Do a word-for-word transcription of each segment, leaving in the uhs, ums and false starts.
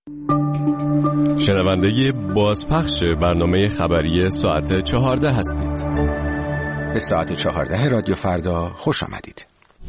شنونده بازپخش برنامه خبری ساعت چهارده هستید. به ساعت چهارده رادیو فردا خوش آمدید.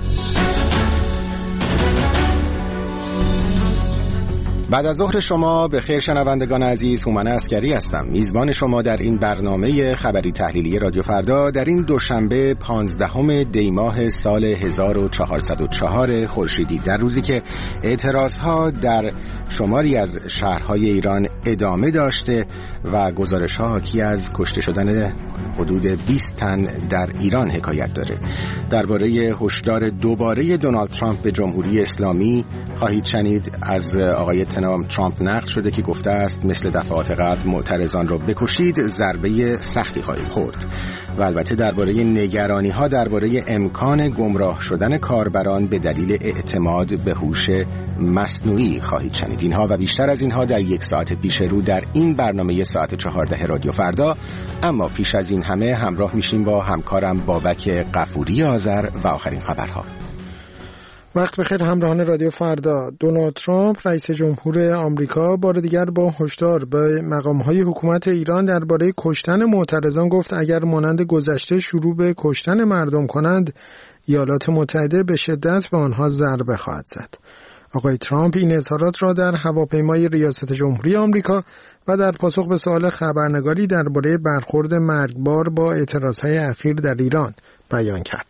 بعد از ظهر شما به خیر شنوندگان عزیز، هومن عسکری هستم، میزبان شما در این برنامه خبری تحلیلی رادیو فردا در این دوشنبه پانزدهم دی ماه سال هزار و چهارصد و چهار خورشیدی، در روزی که اعتراضها در شماری از شهرهای ایران ادامه داشته و گزارش‌ها حاکی از کشته شدن حدود بیست تن در ایران حکایت داره. درباره هشدار دوباره دونالد ترامپ به جمهوری اسلامی خواهید شنید. از آقای ترامپ نقل شده که گفته است مثل دفعات قبل معترضان را بکشید، ضربه سختی خواهید خورد. و البته درباره نگرانی‌ها درباره امکان گمراه شدن کاربران به دلیل اعتماد به هوش مصنوعی خواهید شنید. اینها و بیشتر از اینها در یک ساعت پیش رو در این برنامه ساعت چهارده رادیو فردا. اما پیش از این همه همراه میشیم با همکارم بابک غفوری آذر و آخرین خبرها. وقت بخیر همراهان رادیو فردا. دونالد ترامپ رئیس جمهور آمریکا بار دیگر با هشدار به مقام‌های حکومت ایران درباره کشتن معترضان گفت اگر مانند گذشته شروع به کشتن مردم کنند، ایالات متحده به شدت به آنها ضربه خواهد زد. آقای ترامپ این اظهارات را در هواپیمای ریاست جمهوری آمریکا و در پاسخ به سوال خبرنگاری درباره برخورد مرگبار با اعتراضهای اخیر در ایران بیان کرد.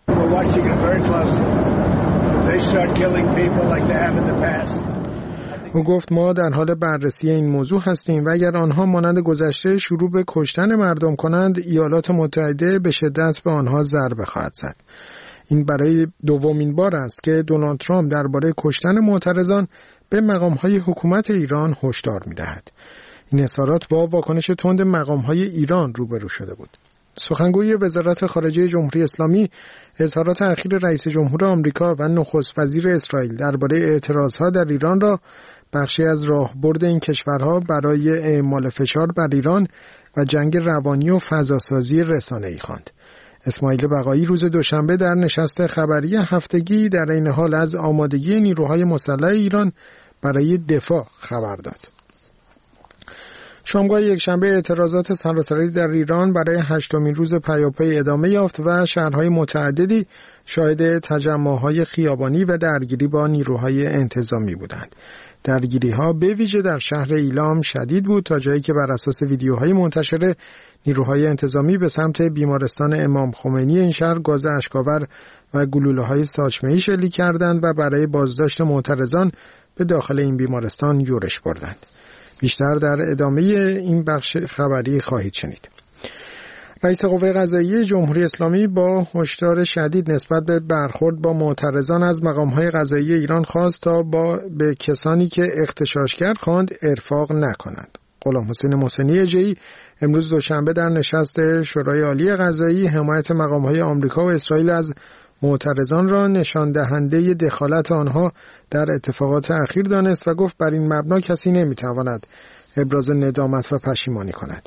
او گفت ما در حال بررسی این موضوع هستیم و اگر آنها مانند گذشته شروع به کشتن مردم کنند، ایالات متحده به شدت به آنها ضربه خواهد زد. این برای دومین بار است که دونالد ترامپ درباره کشتن معترضان به مقام‌های حکومت ایران هشدار می‌دهد. این اظهارات با واکنش تند مقام‌های ایران روبرو شده بود. سخنگوی وزارت خارجه جمهوری اسلامی اظهارات اخیر رئیس جمهور آمریکا و نخست وزیر اسرائیل درباره اعتراضها در ایران را بخشی از راهبرد این کشورها برای اعمال فشار بر ایران و جنگ روانی و فضاسازی رسانه‌ای خواند. اسماعیل بقایی روز دوشنبه در نشست خبری هفتگی در این حال از آمادگی نیروهای مسلح ایران برای دفاع خبر داد. شامگاه یکشنبه اعتراضات سراسری در ایران برای هشتمین روز پیاپی ادامه یافت و شهرهای متعددی شاهد تجمع‌های خیابانی و درگیری با نیروهای انتظامی بودند. درگیری‌ها به ویژه در شهر ایلام شدید بود تا جایی که بر اساس ویدیوهای منتشر نیروهای انتظامی به سمت بیمارستان امام خمینی این شهر گاز اشک‌آور و گلوله‌های ساچمه‌ای شلیک کردند و برای بازداشت معترضان به داخل این بیمارستان یورش بردند. بیشتر در ادامه این بخش خبری خواهید شنید. رئیس قوه قضاییه جمهوری اسلامی با هشدار شدید نسبت به برخورد با معترضان از مقام‌های قضایی ایران خواست تا با به کسانی که اغتشاشگر خواند ارفاق نکنند. غلام حسین محسنی اژه‌ای امروز دوشنبه در نشست شورای عالی قضایی حمایت مقام‌های آمریکا و اسرائیل از معترضان را نشان دهنده دخالت آنها در اتفاقات اخیر دانست و گفت بر این مبنا کسی نمیتواند ابراز ندامت و پشیمانی کند.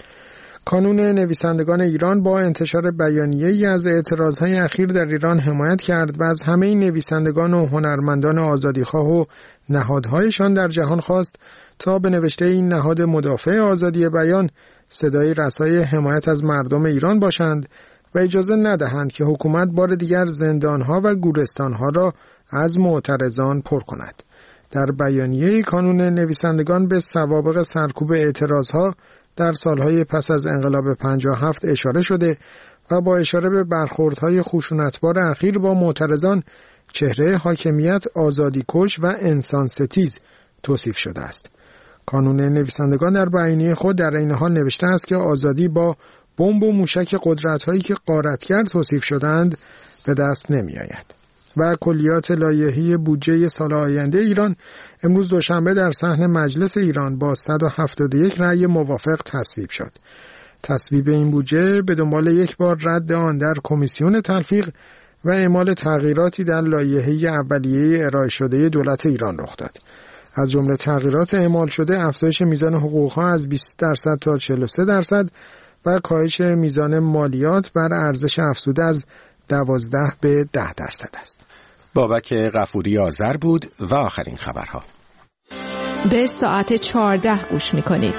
کانون نویسندگان ایران با انتشار بیانیه‌ای از اعتراضهای اخیر در ایران حمایت کرد و از همه نویسندگان و هنرمندان آزادیخواه و نهادهایشان در جهان خواست تا به نوشته این نهاد مدافع آزادی بیان صدای رسای حمایت از مردم ایران باشند و اجازه ندهند که حکومت بار دیگر زندانها و گورستانها را از معترضان پر کند. در بیانیه کانون نویسندگان به سوابق سرکوب اعتراضها در سالهای پس از انقلاب پنجاه و هفت اشاره شده و با اشاره به برخوردهای خشونتبار اخیر با معترضان چهره حاکمیت آزادی کش و انسان ستیز توصیف شده است. کانون نویسندگان در بیانیه خود در این حال نوشته است که آزادی با بمب و موشک قدرت‌هایی که غارتگر توصیف شدند به دست نمی‌آید. و کلیات لایحه‌ای بودجه سال آینده ایران امروز دوشنبه در صحن مجلس ایران با صد و هفتاد و یک رأی موافق تصویب شد. تصویب این بودجه به دنبال یک بار رد آن در کمیسیون تلفیق و اعمال تغییراتی در لایحه اولیه ارائه شده دولت ایران رخ داد. از جمله تغییرات اعمال شده افزایش میزان حقوق‌ها از بیست درصد تا چهل و سه درصد و کاهش میزان مالیات بر ارزش افزوده از دوازده به ده درصد است. بابک غفوری آذر بود و آخرین خبرها. به ساعت چهارده گوش میکنید.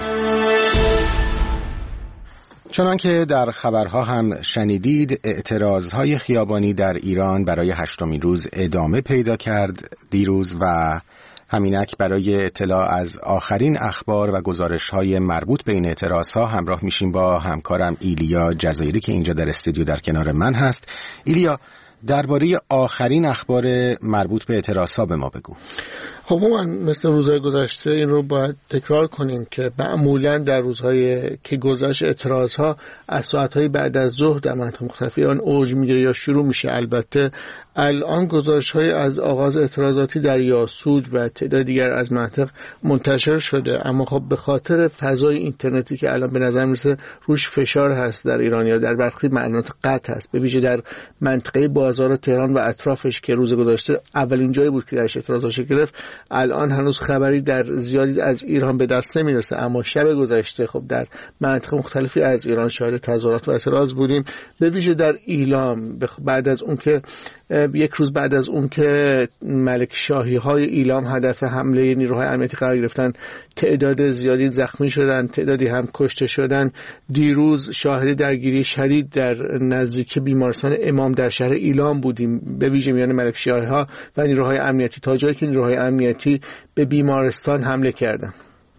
چنانکه در خبرها هم شنیدید، اعتراضهای خیابانی در ایران برای هشتمین روز ادامه پیدا کرد دیروز و همینک برای اطلاع از آخرین اخبار و گزارش‌های مربوط به این اعتراضها همراه میشیم با همکارم ایلیا جزایری که اینجا در استودیو در کنار من هست. ایلیا، درباره آخرین اخبار مربوط به اعتراضها به ما بگو. خب من مثل روزهای گذشته این رو باید تکرار کنیم که معمولا در روزهای که گذشت اعتراضها از ساعتهای بعد از ظهر در مناطق مختلف آن اوج میگیره یا شروع میشه. البته الان گزارش‌های از آغاز اعتراضاتی در یاسوج و تعداد دیگر از مناطق منتشر شده، اما خب به خاطر فضای اینترنتی که الان به نظر میرسه روش فشار هست در ایران یا در برخی مناطق قطع هست، به ویژه در منطقه بازار تهران و اطرافش که روز گذشته اولین جایی بود که درش اعتراضات شکل گرفت، الان هنوز خبری در زیادی از ایران به دست نمیرسه. اما شب گذشته خب در مناطق مختلفی از ایران شاهد تظاهرات و اعتراض بودیم، به ویژه در ایلام بعد از اون که یک روز بعد از اون که ملک شاهی های ایلام هدف حمله نیروهای امنیتی قرار گرفتن، تعداد زیادی زخمی شدن، تعدادی هم کشته شدن. دیروز شاهد درگیری شدید در نزدیکی بیمارستان امام در شهر ایلام بودیم، به ویژه میان ملک شاهی ها و نیروهای امنیتی، تا جایی که نیروهای امنیتی به بیمارستان حمله کردند.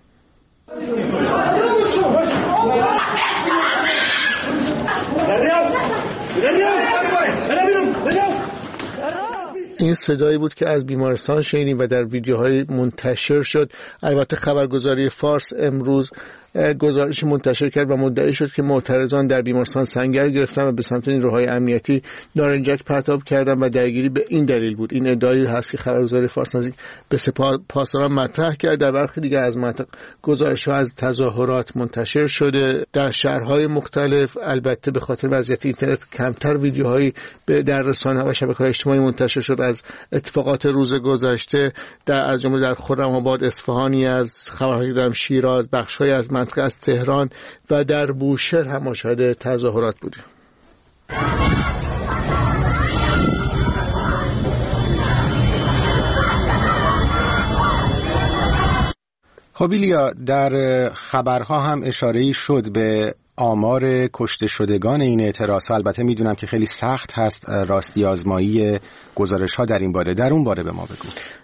این صدایی بود که از بیمارستان شنیدیم و در ویدیوهای منتشر شد. البته خبرگزاری فارس امروز گزارش منتشر کرد و مدعی شد که معترضان در بیمارستان سنگر گرفتن و به سمت نیروهای امنیتی نارنجک پرتاب کردن و درگیری به این دلیل بود. این ادعایی هست که خبرگزاری فارس نزدیک به سپاه پاسداران مطرح کرد. در برخی دیگر از مناطق گزارش‌ها از تظاهرات منتشر شده در شهرهای مختلف. البته به خاطر وضعیت اینترنت کمتر ویدیوهایی در رسانه‌ها و شبکه‌های اجتماعی منتشر شد از اتفاقات روز گذشته، در از جمله در خرم‌آباد، اصفهانی، از خبرهای در شیراز، بخش‌های از منطقه از تهران و در بوشهر هم مشاهده تظاهرات بودیم. خب ایلیا، در خبرها هم اشاره‌ای شد به آمار کشته شدگان این اعتراض. البته میدونم که خیلی سخت هست راستی آزمایی گزارش‌ها در این باره، در اون باره به ما بگو.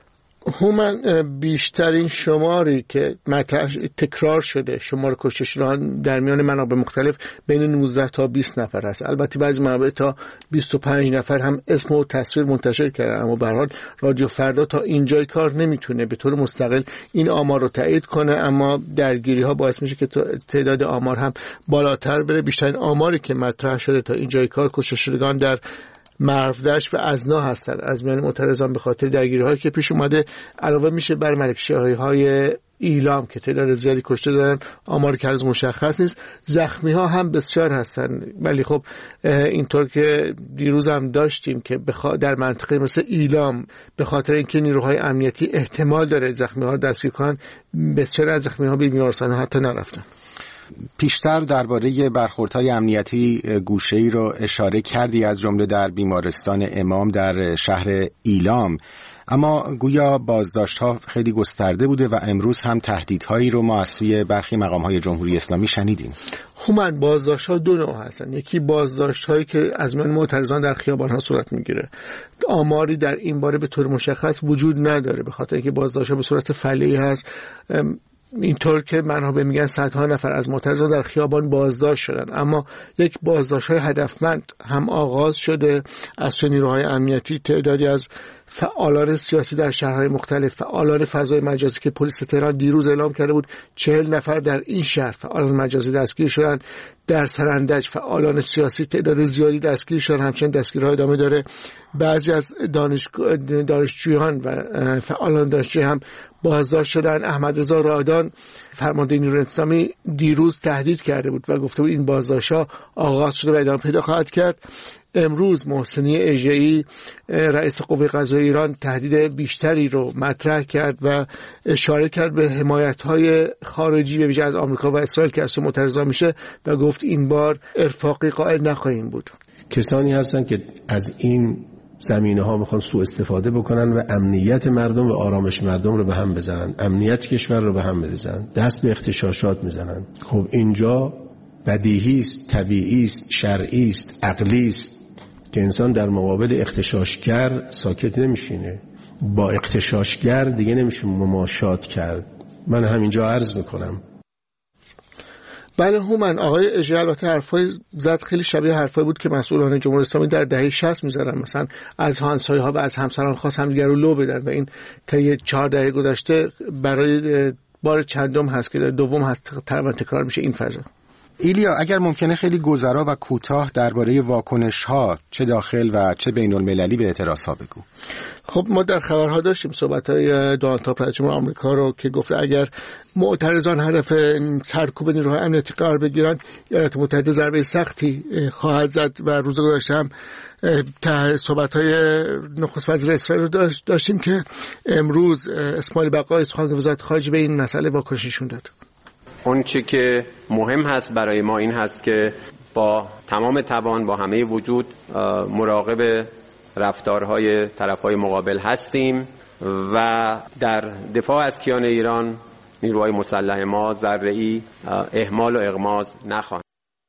هومن، بیشترین شماری که مطرح تکرار شده شمار کشته شدگان در میان منابع مختلف بین نوزده تا بیست نفر است. البته بعضی منابع تا بیست و پنج نفر هم اسم و تصویر منتشر کردن، اما به هر حال رادیو فردا تا اینجای کار نمیتونه به طور مستقل این آمار رو تایید کنه، اما درگیری ها باعث میشه که تعداد آمار هم بالاتر بره. بیشترین آماری که مطرح شده تا اینجای کار کشته شدگان در مرودشت و ازنا هستن از میان معترضان به خاطر درگیری‌هایی که پیش اومده. علاوه میشه بر ملک شاهی‌های ایلام که تعداد زیادی کشته دارن، آمار که هنوز مشخص نیست. زخمی‌ها هم بسیار هستن، ولی خب اینطور که دیروز هم داشتیم که در منطقه مثل ایلام به خاطر اینکه نیروهای امنیتی احتمال داره زخمی‌ها رو دستگیر کنن، بسیار از زخمی‌ها به بیمارستان حتی نرفتن. پیشتر درباره برخوردهای امنیتی گوشه‌ای رو اشاره کردی، از جمله در بیمارستان امام در شهر ایلام، اما گویا بازداشت‌ها خیلی گسترده بوده و امروز هم تهدیدهایی رو ما از سوی برخی مقام‌های جمهوری اسلامی شنیدیم. هومن، بازداشت‌ها دو نوع هستن. یکی بازداشت‌هایی که از میان معترضان در خیابان‌ها صورت می‌گیره. آماری در این باره به طور مشخص وجود نداره، به خاطر اینکه بازداشت‌ها به صورت فعلی هست. اینطور که منابع میگن صدها نفر از معترضان در خیابان بازداشت شدن، اما یک بازداشت‌های هدفمند هم آغاز شده از سوی نیروهای امنیتی. تعدادی از فعالان سیاسی در شهرهای مختلف، فعالان فضای مجازی که پلیس تهران دیروز اعلام کرده بود چهل نفر در این شهر فعالان مجازی دستگیر شدن. در سرندج فعالان سیاسی تعداد زیادی دستگیر شدن، همچنین دستگیرها ادامه داره. بعضی از دانش... دانشجویان و فعالان دانشجویی هم بازداشت شدن. احمد رضا رادان فرمانده نیروی انتظامی دیروز تهدید کرده بود و گفته بود این بازداشت‌ها آغاز شده و ادامه پیدا خواهد کرد. امروز محسنی اژه‌ای رئیس قوه قضاییه ایران تهدید بیشتری رو مطرح کرد و اشاره کرد به حمایت‌های خارجی به ویژه از آمریکا و اسرائیل که از سوی معترضان میشه و گفت این بار ارفاقی قائل نخواهیم بود. کسانی هستند که از این زمینه‌ها میخوان سوء استفاده بکنن و امنیت مردم و آرامش مردم رو به هم بزنن، امنیت کشور رو به هم بزنن، دست به اغتشاشات میزنن. خب اینجا بدیهی است، طبیعی است، شرعی است، عقلی است که انسان در مقابل اغتشاشگر ساکت نمیشینه. با اغتشاشگر دیگه نمیشه مماشات کرد. من همینجا عرض میکنم. بله هومن، آقای اژه البته حرفای زد خیلی شبیه حرفایی بود که مسئولان جمهوری اسلامی در دهه شصت می‌زدن، مثلا از همسایه‌ها و از همسران خواست همدیگر رو لو بدن و این طی چهار دهه گذشته برای بار چندم هست که در دوم هست تقریبا تکرار میشه این فضا. ایلیا، اگر ممکنه خیلی گذرا و کوتاه درباره واکنش‌ها چه داخل و چه بین‌المللی به اعتراض‌ها بگو. خب ما در خبرها داشتیم صحبت‌های دونالد ترامپ رئیس جمهور آمریکا رو که گفت اگر معترضان هدف سرکوب نیروهای امنیتی قرار بگیرن ایالات متحده ضربه سختی خواهد زد و روز گذشته هم صحبت‌های نخست وزیر اسرائیل رو داشتیم که امروز اسماعیل بقایی سخنگوی وزارت خارجه به این مسئله واکنش نشون داد. اون چی که مهم هست برای ما این هست که با تمام توان با همه وجود مراقب رفتارهای طرفهای مقابل هستیم و در دفاع از کیان ایران نیروهای مسلح ما ذره‌ای اهمال و اغماض نخواهند.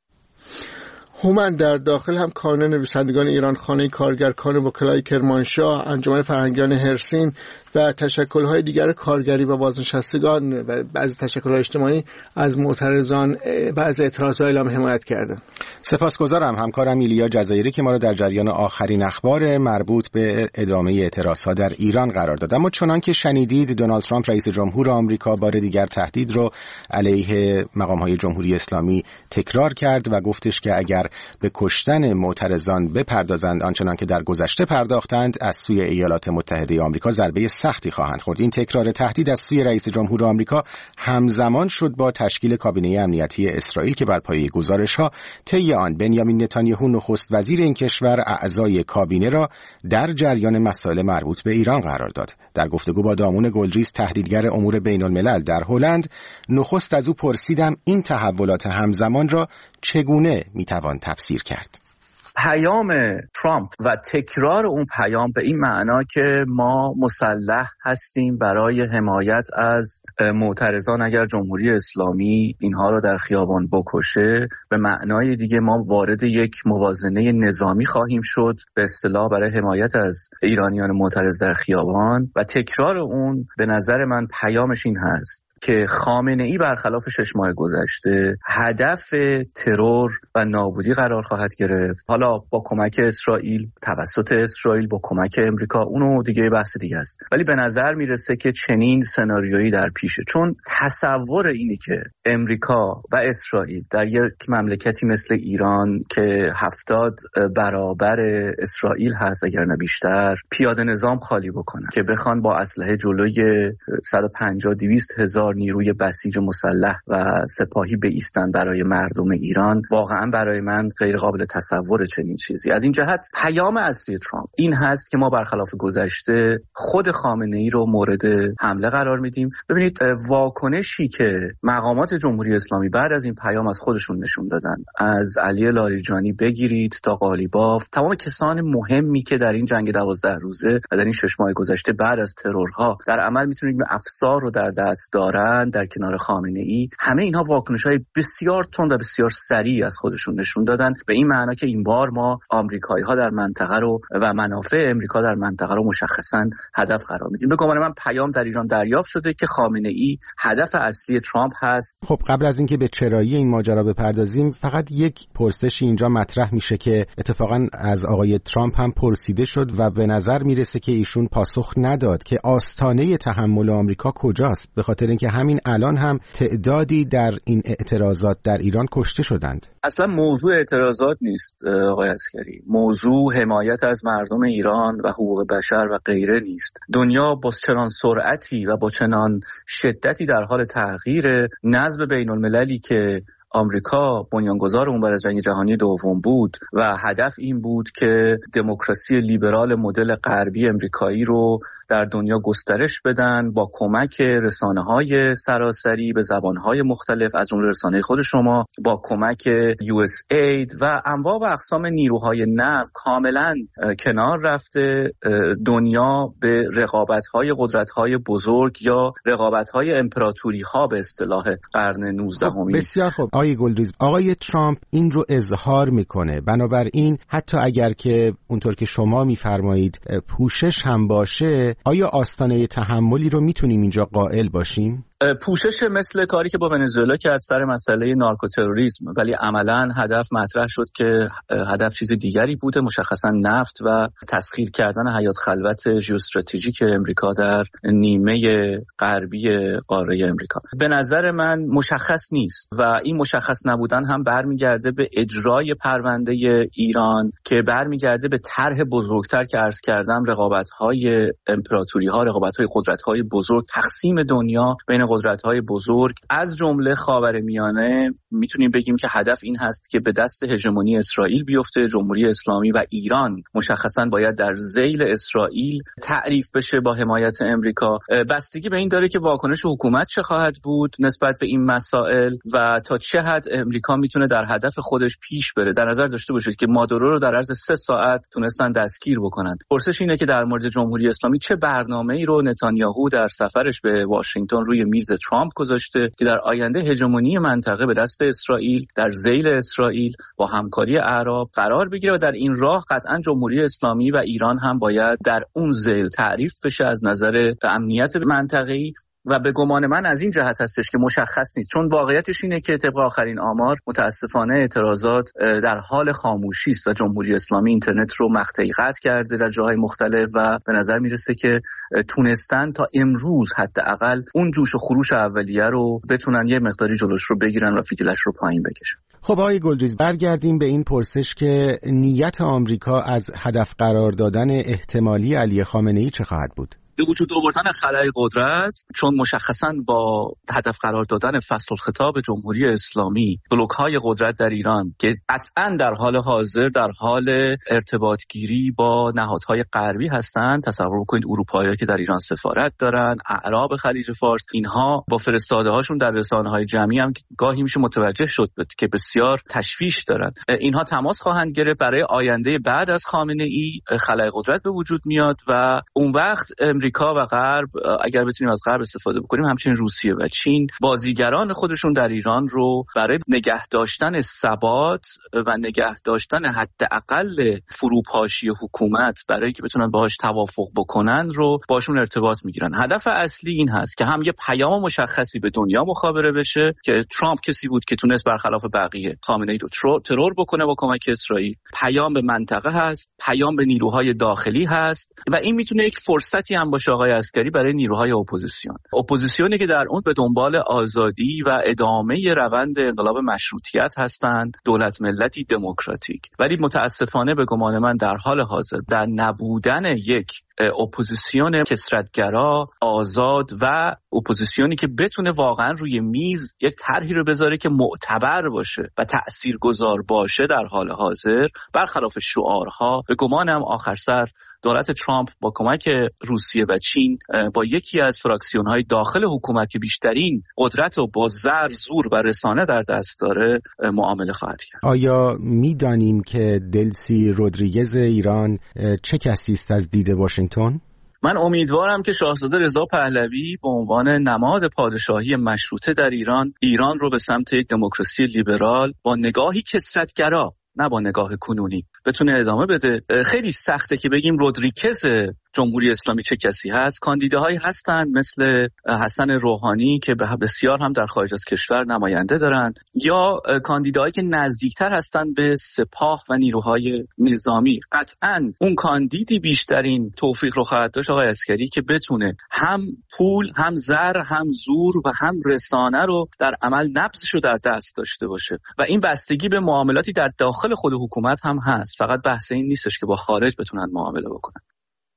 هومن، در داخل هم کانون نویسندگان ایران، خانه کارگر، کانون وکلای کرمانشاه، انجمن فرهنگیان هرسین و تشکل‌های دیگر کارگری و بازنشستگان و بعضی تشکل‌های اجتماعی از معترضان بعضی اعتراضات اعلام حمایت کردند. سپاسگزارم همکارم ایلیا جزایری که ما را در جریان آخرین اخبار مربوط به ادامه اعتراضات در ایران قرار داد. اما چنان که شنیدید دونالد ترامپ رئیس جمهور آمریکا بار دیگر تهدید رو علیه مقام‌های جمهوری اسلامی تکرار کرد و گفتش که اگر به کشتن معترضان بپردازند آنچنان که در گذشته پرداختند از سوی ایالات متحده آمریکا ضربه سختی خواهند خورد. این تکرار تهدید از سوی رئیس جمهور آمریکا همزمان شد با تشکیل کابینه امنیتی اسرائیل که بر پایه گزارش‌ها طی آن بنیامین نتانیاهو نخست وزیر این کشور اعضای کابینه را در جریان مسائل مربوط به ایران قرار داد. در گفتگو با دامون گلریز تحلیلگر امور بین‌الملل در هلند، نخست از او پرسیدم این تحولات همزمان را چگونه میتوان تفسیر کرد؟ پیام ترامپ و تکرار اون پیام به این معنا که ما مسلح هستیم برای حمایت از معترضان اگر جمهوری اسلامی اینها رو در خیابان بکشه، به معنای دیگه ما وارد یک موازنه نظامی خواهیم شد به اصطلاح برای حمایت از ایرانیان معترض در خیابان. و تکرار اون به نظر من پیامش این هست که خامنه‌ای برخلاف شش ماه گذشته هدف ترور و نابودی قرار خواهد گرفت، حالا با کمک اسرائیل، توسط اسرائیل، با کمک امریکا، اونو دیگه بحث دیگه است. ولی به نظر میرسه که چنین سناریویی در پیشه، چون تصور اینی که امریکا و اسرائیل در یک مملکتی مثل ایران که هفتاد برابر اسرائیل هست اگر نه بیشتر پیاده نظام خالی بکنن که بخوان با اسلحه جلوی صد و پنجاه دویست هزار نیروی بسیج مسلح و سپاهی بایستن برای مردم ایران، واقعا برای من غیر قابل تصور چنین چیزی. از این جهت پیام اصلی ترامپ این هست که ما برخلاف گذشته خود خامنه‌ای رو مورد حمله قرار میدیم. ببینید واکنشی که مقامات جمهوری اسلامی بعد از این پیام از خودشون نشون دادن، از علی لاریجانی بگیرید تا قالیباف، تمام کسان مهمی که در این جنگ دوازده روزه و در این شش ماه گذشته بعد از ترورها در عمل میتونید افسار رو در دست دارن در کنار خامنه‌ای، همه اینها واکنش‌های بسیار تند و بسیار سریع از خودشون نشون دادن، به این معنا که این بار ما آمریکایی‌ها در منطقه رو و منافع امریکا در منطقه رو مشخصاً هدف قرار میدیم. به گمان من پیام در ایران دریافت شده که خامنه‌ای هدف اصلی ترامپ هست. خب قبل از اینکه به چرایی این ماجرا بپردازیم، فقط یک پرسشی اینجا مطرح میشه که اتفاقاً از آقای ترامپ هم پرسیده شد و به نظر میرسه که ایشون پاسخ نداد که آستانه تحمل آمریکا کجاست، به خاطر اینکه همین الان هم تعدادی در این اعتراضات در ایران کشته شدند. اصلا موضوع اعتراضات نیست آقای عسکری، موضوع حمایت از مردم ایران و حقوق بشر و غیره نیست. دنیا با چنان سرعتی و با چنان شدتی در حال تغییر، نظم بین المللی که آمریکا بنیانگذار اون برای جنگ جهانی دوم بود و هدف این بود که دموکراسی لیبرال مدل غربی امریکایی رو در دنیا گسترش بدن با کمک رسانه‌های سراسری به زبان‌های مختلف از جمله رسانه خود شما، با کمک یو اس اید و انواع و اقسام نیروهای نرم کاملا کنار رفته دنیا به رقابت‌های قدرت‌های بزرگ یا رقابت‌های امپراتوری‌ها به اصطلاح قرن نوزدهم. بسیار خوب آقای گلدوز، آقای ترامپ این رو اظهار میکنه، بنابراین حتی اگر که اونطور که شما میفرمایید پوشش هم باشه، آیا آستانه تحملی رو میتونیم اینجا قائل باشیم؟ پوشش مثل کاری که با ونزوئلا کرد سر مسئله نارکوتروریسم، ولی عملاً هدف مطرح شد که هدف چیز دیگری بوده، مشخصاً نفت و تسخیر کردن حیات خلوت ژئواستراتژیک امریکا در نیمه غربی قاره امریکا. به نظر من مشخص نیست و این مشخص نبودن هم برمیگرده به اجرای پرونده ایران که برمیگرده به طرح بزرگتر که عرض کردم، رقابت‌های امپراتوری‌ها، رقابت‌های قدرت‌های بزرگ، تقسیم دنیا بین قدرت‌های بزرگ از جمله خاورمیانه. میتونیم بگیم که هدف این هست که به دست هژمونی اسرائیل بیفته. جمهوری اسلامی و ایران مشخصاً باید در ذیل اسرائیل تعریف بشه با حمایت امریکا. بستگی به این داره که واکنش حکومت چه خواهد بود نسبت به این مسائل و تا چه حد امریکا میتونه در هدف خودش پیش بره. در نظر داشته باشید که مادورو رو در عرض سه ساعت تونستن دستگیر بکنن. پرسش اینه که در مورد جمهوری اسلامی چه برنامه‌ای رو نتانیاهو در سفرش به واشنگتن روی میز ترامپ گذاشته که در آینده هژمونی منطقه به دست اسرائیل در ذیل اسرائیل با همکاری اعراب قرار بگیره و در این راه قطعا جمهوری اسلامی و ایران هم باید در اون ذیل تعریف بشه از نظر امنیت منطقه‌ای. و به گمان من از این جهت هستش که مشخص نیست، چون واقعیتش اینه که طبق آخرین آمار متاسفانه اعتراضات در حال خاموشی است و جمهوری اسلامی اینترنت رو مقطعی قطع کرده در جاهای مختلف و به نظر میرسه که تونستن تا امروز حداقل اون جوش و خروش اولیه رو بتونن یه مقداری جلوش رو بگیرن و فتیلش رو پایین بکشن. خب آقای گلدوز، برگردیم به این پرسش که نیت آمریکا از هدف قرار دادن احتمالی علی خامنه‌ای چه خواهد بود؟ به وجود آوردن خلای قدرت، چون مشخصاً با هدف قرار دادن فصل الخطاب جمهوری اسلامی بلوک‌های قدرت در ایران که قطعاً در حال حاضر در حال ارتباط گیری با نهادهای غربی هستند. تصور کنید اروپایی‌ها که در ایران سفارت دارن، اعراب خلیج فارس، اینها با فرستاده‌هاشون در رسانه‌های جمعی هم گاهی میشه متوجه شد که بسیار تشویش دارن. اینها تماس خواهند گرفت برای آینده بعد از خامنه‌ای. خلای قدرت به وجود میاد و اون وقت امریکا و غرب، اگر بتونیم از غرب استفاده بکنیم، همچنین روسیه و چین، بازیگران خودشون در ایران رو برای نگه داشتن ثبات و نگه داشتن حداقل فروپاشی حکومت برای که بتونن باهاش توافق بکنن رو باشون ارتباط میگیرن. هدف اصلی این هست که هم یه پیام مشخصی به دنیا مخابره بشه که ترامپ کسی بود که تونست برخلاف بقیه خامنه‌ای رو ترور بکنه با کمک اسرائیل. پیام به منطقه هست، پیام به نیروهای داخلی هست و این میتونه یک فرصتی هم باشه آقای عسکری برای نیروهای اپوزیسیون. اپوزیسیونی که در اون به دنبال آزادی و ادامه روند انقلاب مشروطیت هستند، دولت ملتی دموکراتیک. ولی متاسفانه به گمان من در حال حاضر در نبودن یک اپوزیسیون کثرت‌گرا، آزاد و اپوزیسیونی که بتونه واقعا روی میز یک طرحی رو بذاره که معتبر باشه و تأثیرگذار باشه در حال حاضر، برخلاف شعارها، به گمانم آخر سر دولت ترامپ با کمک روسیه و چین با یکی از فراکسیون‌های داخل حکومت که بیشترین قدرت و با زر، زور و رسانه در دست داره معامله خواهد کرد. آیا می‌دانیم که دلسی رودریگز ایران چه کسی است از دید واشنگتن؟ من امیدوارم که شاهزاده رضا پهلوی به عنوان نماد پادشاهی مشروطه در ایران، ایران رو به سمت یک دموکراسی لیبرال با نگاهی کثرت‌گرا، نه با نگاه کنونی، بتونه ادامه بده. خیلی سخته که بگیم رودریگز جمهوری اسلامی چه کسی هست. کاندیداهایی هستند مثل حسن روحانی که بسیار هم در خارج از کشور نماینده دارن، یا کاندیداهایی که نزدیکتر هستند به سپاه و نیروهای نظامی. قطعاً اون کاندیدی بیشترین توفیق رو خواهد داشت آقای عسکری که بتونه هم پول، هم زر، هم زور و هم رسانه رو در عمل نبضش رو در دست داشته باشه و این بستگی به معاملاتی در داخل خود حکومت هم هست. فقط بحث این نیستش که با خارج بتونن معامله بکنن.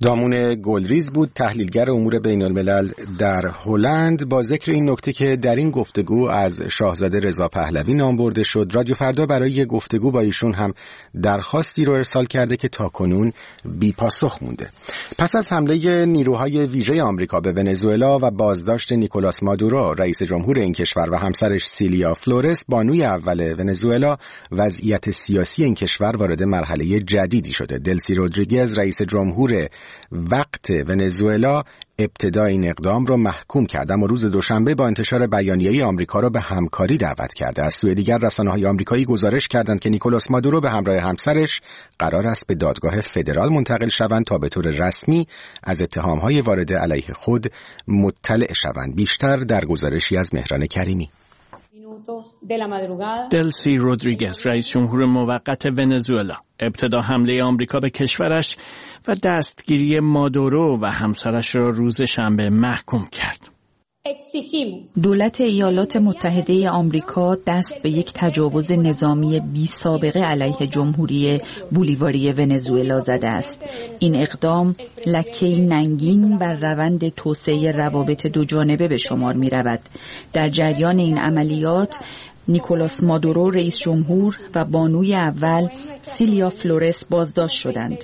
دامون گلریز بود، تحلیلگر امور بین الملل در هلند، با ذکر این نکته که در این گفتگو از شاهزاده رضا پهلوی نام برده شد. رادیو فردا برای گفتگو با ایشون هم درخواستی رو ارسال کرده که تاکنون بی پاسخ مونده. پس از حمله نیروهای ویژه آمریکا به ونزوئلا و بازداشت نیکولاس مادورو رئیس جمهور این کشور و همسرش سیلیا فلورس بانوی اول ونزوئلا، وضعیت سیاسی این کشور وارد مرحله جدیدی شده. دلسی رودریگز رئیس جمهور وقت ونزوئلا ابتدا این اقدام را محکوم کرد، اما روز دوشنبه با انتشار بیانیه‌ای آمریکا را به همکاری دعوت کرده. از سوی دیگر رسانه‌های آمریکایی گزارش کردند که نیکولاس مادورو به همراه همسرش قرار است به دادگاه فدرال منتقل شوند تا به طور رسمی از اتهام‌های وارده علیه خود مطلع شوند. بیشتر در گزارشی از مهران کریمی. دلسی رودریگز رئیس جمهور موقت ونزوئلا ابتدا حمله آمریکا به کشورش و دستگیری مادورو و همسرش را روز شنبه محکوم کرد. دولت ایالات متحده آمریکا دست به یک تجاوز نظامی بی سابقه علیه جمهوری بولیواری ونزوئلا زده است. این اقدام لکه‌ای ننگین بر روند توسعه روابط دو جانبه به شمار می رود. در جریان این عملیات نیکولاس مادورو رئیس جمهور و بانوی اول سیلیا فلورس بازداشت شدند.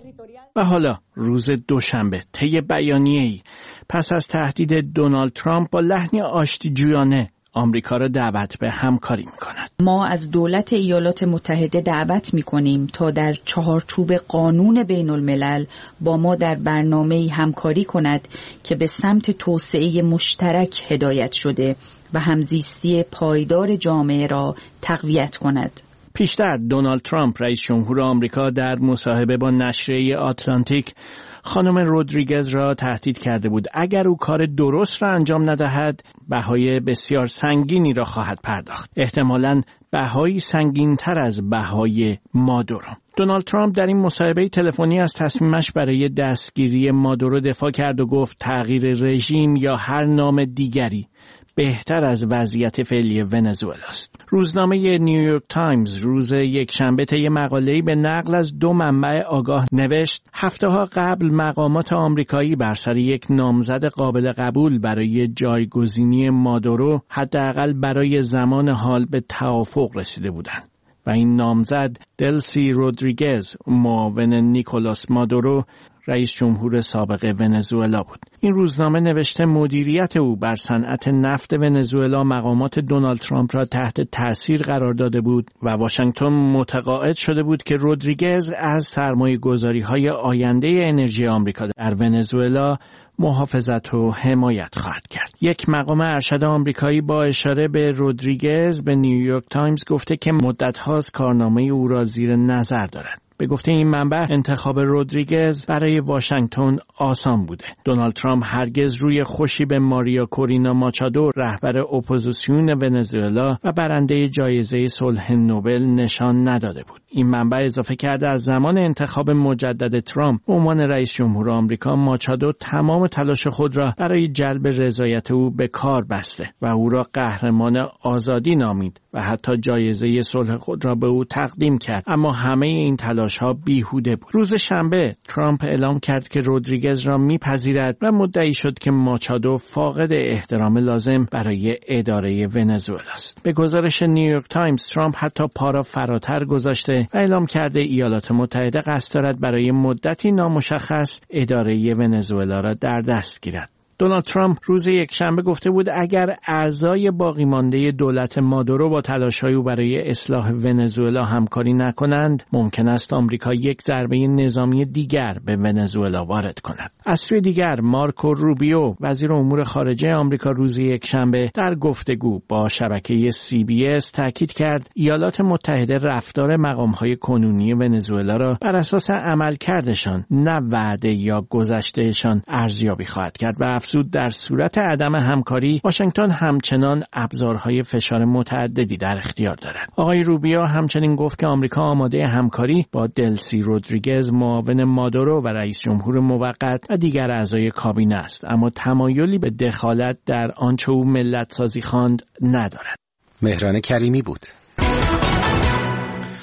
و حالا روز دوشنبه طی بیانیه‌ای پس از تهدید دونالد ترامپ با لحنی آشتی‌جویانه آمریکا را دعوت به همکاری می‌کند. ما از دولت ایالات متحده دعوت می‌کنیم تا در چهارچوب قانون بین الملل با ما در برنامه‌ای همکاری کند که به سمت توسعه مشترک هدایت شده و همزیستی پایدار جامعه را تقویت کند. پیشتر دونالد ترامپ رئیس جمهور آمریکا در مصاحبه با نشریه آتلانتیک خانم رودریگز را تهدید کرده بود اگر او کار درست را انجام ندهد بهای بسیار سنگینی را خواهد پرداخت، احتمالاً بهایی سنگین‌تر از بهای مادورو. دونالد ترامپ در این مصاحبه تلفنی از تصمیمش برای دستگیری مادورو دفاع کرد و گفت تغییر رژیم یا هر نام دیگری بهتر از وضعیت فعلی ونزوئلا است. روزنامه نیویورک تایمز روز یکشنبه طی مقاله‌ای به نقل از دو منبع آگاه نوشت هفته‌ها قبل مقامات آمریکایی بر سر یک نامزد قابل قبول برای جایگزینی مادورو حداقل برای زمان حال به توافق رسیده بودند و این نامزد دلسی رودریگز معاون نیکولاس مادورو رئیس جمهور سابق ونزوئلا بود. این روزنامه نوشته مدیریت او بر صنعت نفت ونزوئلا مقامات دونالد ترامپ را تحت تأثیر قرار داده بود و واشنگتن متقاعد شده بود که رودریگز از سرمایه‌گذاری‌های آینده انرژی آمریکا در ونزوئلا محافظت و حمایت خواهد کرد. یک مقام ارشد آمریکایی با اشاره به رودریگز به نیویورک تایمز گفته که مدت هاست کارنامه او را زیر نظر دارد. به گفته این منبع انتخاب رودریگز برای واشنگتن آسان بوده. دونالد ترامپ هرگز روی خوشی به ماریا کورینا ماچادو رهبر اپوزیسیون ونزوئلا و برنده جایزه صلح نوبل نشان نداده بود. این منبع اضافه کرده از زمان انتخاب مجدد ترامپ به عنوان رئیس جمهور آمریکا ماچادو تمام تلاش خود را برای جلب رضایت او به کار بسته و او را قهرمان آزادی نامید و حتی جایزه صلح خود را به او تقدیم کرد، اما همه این تلاش ها بیهوده بود. روز شنبه ترامپ اعلام کرد که رودریگز را میپذیرد و مدعی شد که ماچادو فاقد احترام لازم برای اداره ونزوئلا است. به گزارش نیویورک تایمز ترامپ حتی پا را فراتر گذاشته و اعلام کرده ایالات متحده قصد دارد برای مدتی نامشخص اداره ونزوئلا را در دست گیرد. دونالد ترامپ روز یکشنبه گفته بود اگر اعضای باقی مانده دولت مادورو با تلاش‌های او برای اصلاح ونزوئلا همکاری نکنند، ممکن است آمریکا یک ضربه نظامی دیگر به ونزوئلا وارد کند. از سوی دیگر مارکو روبیو وزیر امور خارجه آمریکا روز یکشنبه در گفتگو با شبکه سی بی اس تاکید کرد ایالات متحده رفتار مقام‌های کنونی ونزوئلا را بر اساس عملکردشان نه وعده یا گذشتهشان ارزیابی خواهد کرد و افزود در صورت عدم همکاری واشنگتن همچنان ابزارهای فشار متعددی در اختیار دارد. آقای روبیو همچنین گفت که آمریکا آماده همکاری با دلسی رودریگز معاون مادورو و رئیس جمهور موقت و دیگر اعضای کابینه است، اما تمایلی به دخالت در آنچه او ملت سازی خواند ندارد. مهران کریمی بود.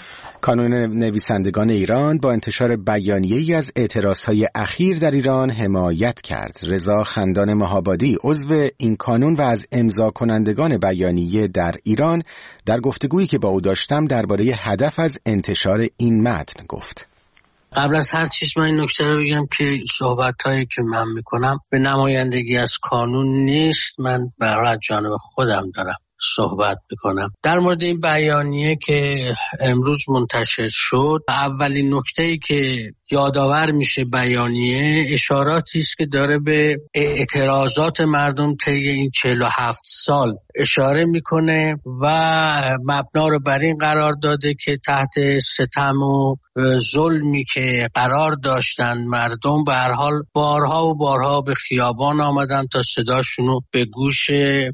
کانون نویسندگان ایران با انتشار بیانیه‌ای از اعتراضهای اخیر در ایران حمایت کرد. رضا خندان مهابادی عضو این کانون و از امضا کنندگان بیانیه در ایران در گفتگویی که با او داشتم درباره هدف از انتشار این متن گفت. قبل از هر چیز من این نکته رو بگم که صحبت‌هایی که من میکنم به نمایندگی از کانون نیست، من برای جانب خودم دارم صحبت میکنم. در مورد این بیانیه که امروز منتشر شد، اولین نکته‌ای که یادآور میشه بیانیه اشاراتی است که داره به اعتراضات مردم طی این چهل و هفت سال اشاره میکنه و مبنا رو بر این قرار داده که تحت ستم و ظلمی که قرار داشتن مردم به هر حال بارها و بارها به خیابان آمدن تا صداشونو به گوش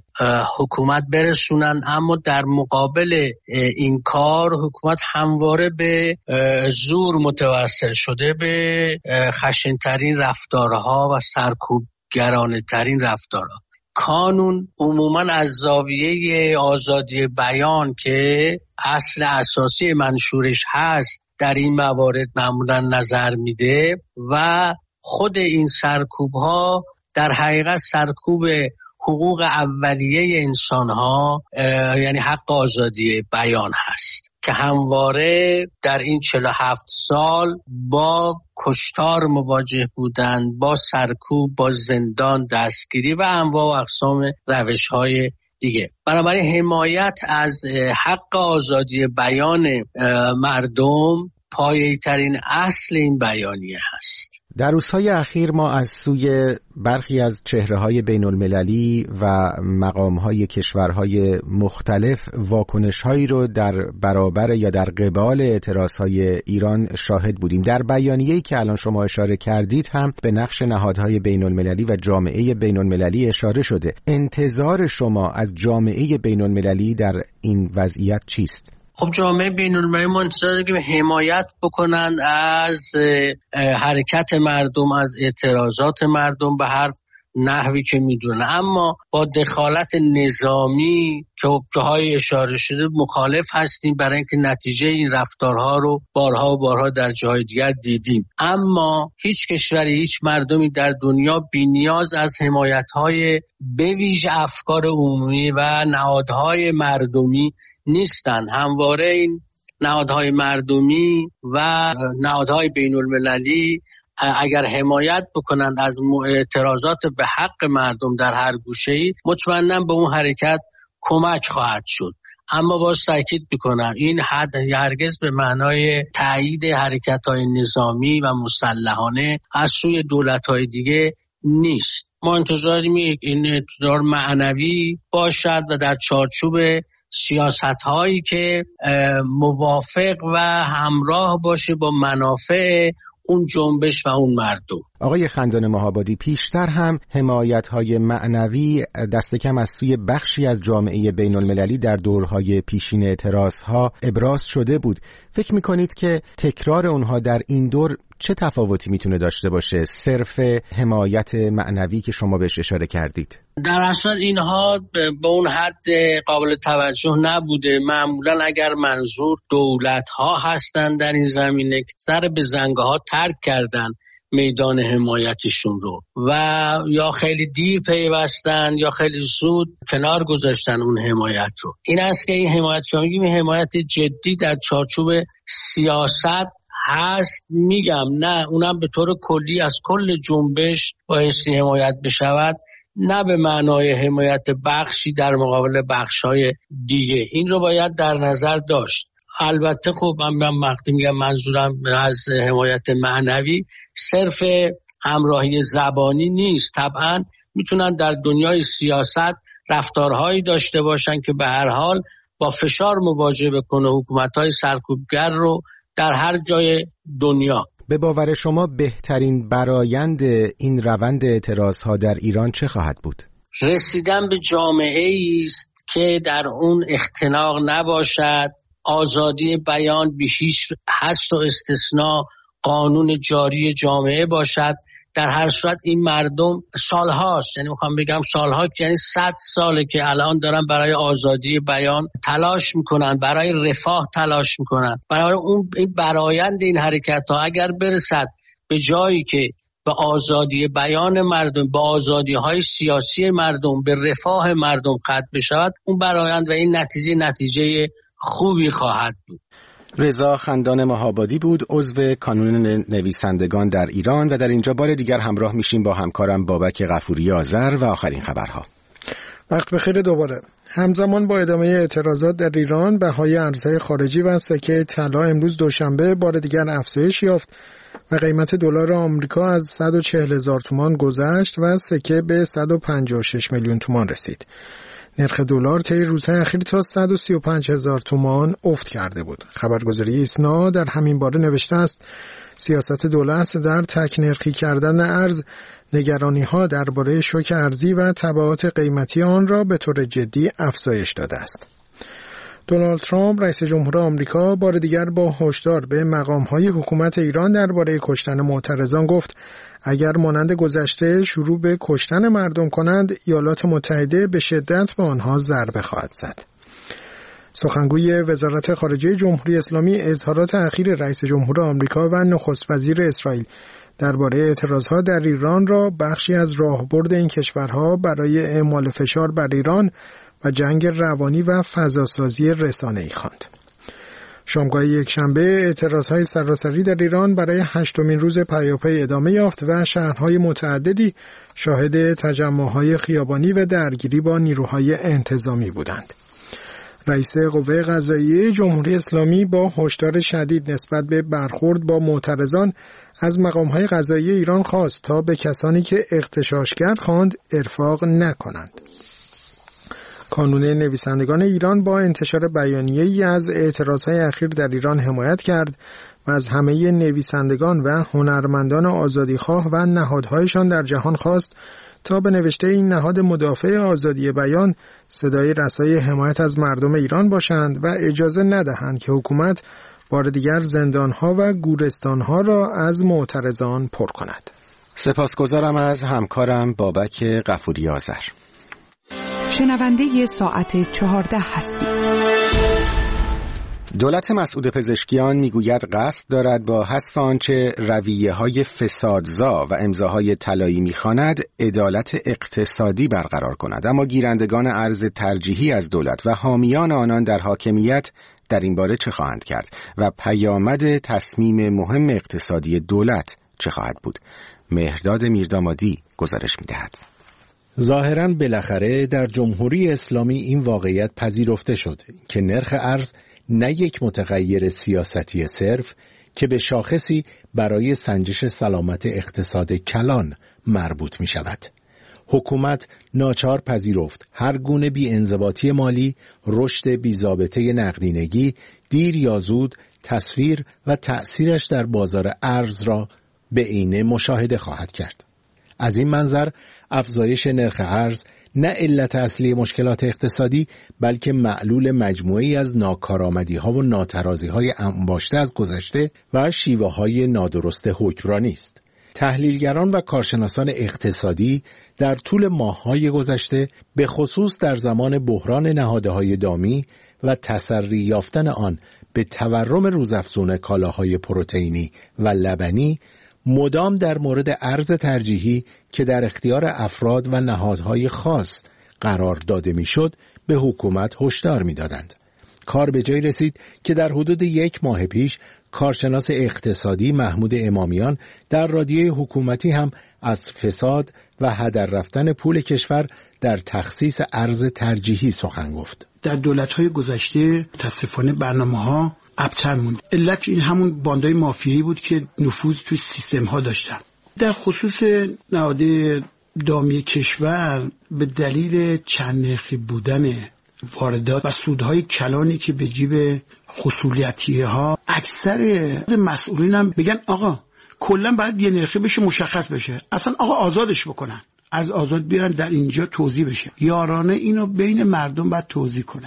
حکومت برسونن، اما در مقابل این کار حکومت همواره به زور متوسل شده، به خشن‌ترین رفتارها و سرکوبگرانه ترین رفتارها. کانون عموماً از زاویه آزادی بیان که اصل اساسی منشورش هست در این موارد معمولاً نظر میده و خود این سرکوب‌ها در حقیقت سرکوب حقوق اولیه انسان‌ها یعنی حق آزادی بیان هست که همواره در این چهل و هفت سال با کشتار مواجه بودند، با سرکوب، با زندان، دستگیری و انواع و اقسام روش‌های دیگه. بنابراین حمایت از حق آزادی بیان مردم پایه‌ترین اصل این بیانیه هست. در روزهای اخیر ما از سوی برخی از چهره‌های بین‌المللی و مقام‌های کشورهای مختلف واکنش‌هایی رو در برابر یا در قبال اعتراضهای ایران شاهد بودیم. در بیانیه‌ای که الان شما اشاره کردید هم به نقش نهادهای بین‌المللی و جامعه بین‌المللی اشاره شده. انتظار شما از جامعه بین‌المللی در این وضعیت چیست؟ خب جامعه بین‌المللی منتظره که حمایت بکنند از حرکت مردم، از اعتراضات مردم به هر نحوی که میدونه، اما با دخالت نظامی که جاهای اشاره شده مخالف هستیم، برای اینکه نتیجه این رفتارها رو بارها و بارها در جاهای دیگر دیدیم. اما هیچ کشوری، هیچ مردمی در دنیا بی‌نیاز از حمایت‌های بویژه افکار عمومی و نهادهای مردمی نیستن. همواره این نهادهای مردمی و نهادهای بین المللی اگر حمایت بکنند از اعتراضات به حق مردم در هر گوشه‌ای، مطمئناً به اون حرکت کمک خواهد شد. اما باز تاکید میکنم این حد هرگز به معنای تایید حرکت‌های نظامی و مسلحانه از سوی دولت‌های دیگه نیست. ما انتظاریم این انتظار معنوی باشد و در چارچوب سیاست هایی که موافق و همراه باشه با منافع اون جنبش و اون مردم. آقای خندان مهابادی، پیشتر هم حمایت‌های معنوی دست کم از سوی بخشی از جامعه بین‌المللی در دورهای پیشین اعتراضها ابراز شده بود. فکر می‌کنید که تکرار اونها در این دور چه تفاوتی میتونه داشته باشه صرف حمایت معنوی که شما بهش اشاره کردید؟ در اصل اینها به اون حد قابل توجه نبوده. معمولا اگر منظور دولت‌ها هستن در این زمینه که سر به زنگ‌ها ترک کردن میدان حمایتشون رو و یا خیلی دیر پیوستن یا خیلی زود کنار گذاشتن اون حمایت رو. این است که این حمایت که میگیم حمایت جدی در چارچوب سیاست هست. میگم نه اونم به طور کلی از کل جنبش بایستی حمایت بشود، نه به معنای حمایت بخشی در مقابل بخش‌های دیگه. این رو باید در نظر داشت. البته خب من وقتی میگم منظورم از حمایت معنوی صرف همراهی زبانی نیست. طبعا میتونن در دنیای سیاست رفتارهایی داشته باشن که به هر حال با فشار مواجه بکنه حکومت‌های سرکوبگر رو در هر جای دنیا. به باور شما بهترین برآیند این روند اعتراضها در ایران چه خواهد بود؟ رسیدن به جامعه‌ای است که در اون اختناق نباشد، آزادی بیان به هیچ حد و استثناء قانون جاری جامعه باشد، در هر صورت این مردم سالهاست، یعنی میخوام بگم سالها، یعنی صد ساله که الان دارن برای آزادی بیان تلاش میکنن، برای رفاه تلاش میکنن. برای اون این برآیند این حرکت ها اگر برسد به جایی که به آزادی بیان مردم، به آزادی های سیاسی مردم، به رفاه مردم ختم بشود، اون برآیند و این نتیجه نتیجه خوبی خواهد بود. رضا خندان مهابادی بود، عضو کانون نویسندگان در ایران، و در اینجا بار دیگر همراه میشیم با همکارم بابک غفوری آذر و آخرین خبرها. وقت بخیر دوباره. همزمان با ادامه اعتراضات در ایران، بهای ارزهای خارجی و سکه طلا امروز دوشنبه بار دیگر افزایش یافت و قیمت دلار آمریکا از صد و چهل هزار تومان گذشت و سکه به صد و پنجاه و شش میلیون تومان رسید. نرخ دلار طی روزهای اخیر تا صد و سی و پنج هزار تومان افت کرده بود. خبرگزاری ایسنا در همین باره نوشته است سیاست دولت در تک نرخی کردن ارز نگرانی‌ها درباره شوک ارزی و تبعات قیمتی آن را به طور جدی افزایش داده است. دونالد ترامپ رئیس جمهور آمریکا بار دیگر با هشدار به مقام‌های حکومت ایران درباره کشتن معترضان گفت اگر مانند گذشته شروع به کشتن مردم کنند، ایالات متحده به شدت به آنها ضربه خواهد زد. سخنگوی وزارت خارجه جمهوری اسلامی اظهارات اخیر رئیس جمهور آمریکا و نخست وزیر اسرائیل درباره اعتراضها در ایران را بخشی از راهبرد این کشورها برای اعمال فشار بر ایران و جنگ روانی و فضاسازی رسانه‌ای خواند. شامگاه یکشنبه اعتراضهای سراسری در ایران برای هشتمین روز پیاپی ادامه یافت و شهرهای متعددی شاهد تجمعهای خیابانی و درگیری با نیروهای انتظامی بودند. رئیس قوه قضاییه جمهوری اسلامی با هشدار شدید نسبت به برخورد با معترضان از مقامهای قضاییه ایران خواست تا به کسانی که اغتشاشگر خواند ارفاق نکنند. کانون نویسندگان ایران با انتشار بیانیه‌ای از اعتراضهای اخیر در ایران حمایت کرد و از همه نویسندگان و هنرمندان آزادیخواه و نهادهایشان در جهان خواست تا به نوشته این نهاد مدافع آزادی بیان صدای رسای حمایت از مردم ایران باشند و اجازه ندهند که حکومت بار دیگر زندانها و گورستانها را از معترضان پر کند. سپاسگزارم از همکارم بابک غفوری آذر. شنونده ساعت چهارده هستید. دولت مسعود پزشکیان میگوید قصد دارد با حذف آنچه رویه‌های فسادزا و امضاهای طلایی می‌خواند عدالت اقتصادی برقرار کند، اما گیرندگان ارز ترجیحی از دولت و حامیان آنان در حاکمیت در این باره چه خواهند کرد و پیامد تصمیم مهم اقتصادی دولت چه خواهد بود؟ مهرداد میردامادی گزارش می‌دهد. ظاهراً بالاخره در جمهوری اسلامی این واقعیت پذیرفته شد که نرخ ارز نه یک متغیر سیاستی صرف که به شاخصی برای سنجش سلامت اقتصاد کلان مربوط می شود. حکومت ناچار پذیرفت هر گونه بی‌انضباطی مالی، رشد بی‌ضابطه نقدینگی دیر یا زود تصویر و تأثیرش در بازار ارز را به عینه مشاهده خواهد کرد. از این منظر افزایش نرخ ارز نه علت اصلی مشکلات اقتصادی بلکه معلول مجموعی از ناکارآمدی‌ها و ناترازی‌های انباشته از گذشته و شیوه‌های نادرست حکمرانی است. تحلیلگران و کارشناسان اقتصادی در طول ماه‌های گذشته به خصوص در زمان بحران نهادهای دامی و تسری یافتن آن به تورم روزافزون کالاهای پروتئینی و لبنی مدام در مورد ارز ترجیحی که در اختیار افراد و نهادهای خاص قرار داده میشد به حکومت هشدار میدادند. کار به جای رسید که در حدود یک ماه پیش کارشناس اقتصادی محمود امامیان در رادیوی حکومتی هم از فساد و هدر رفتن پول کشور در تخصیص ارز ترجیحی سخن گفت. در دولت‌های گذشته متأسفانه برنامه‌ها ابتر موند. علت این همون باندای مافیایی بود که نفوذ توی سیستم‌ها داشتن. در خصوص نهادهای دامی کشور به دلیل چند نرخی بودن واردات و سودهای کلانی که به جیب خصوصیتی‌ها، اکثر مسئولین هم بگن آقا کلا باید یه نرخی بشه، مشخص بشه، اصلا آقا آزادش بکنن، از آزاد بیارن در اینجا توزیع بشه. یارانه اینو بین مردم باید توزیع کنه.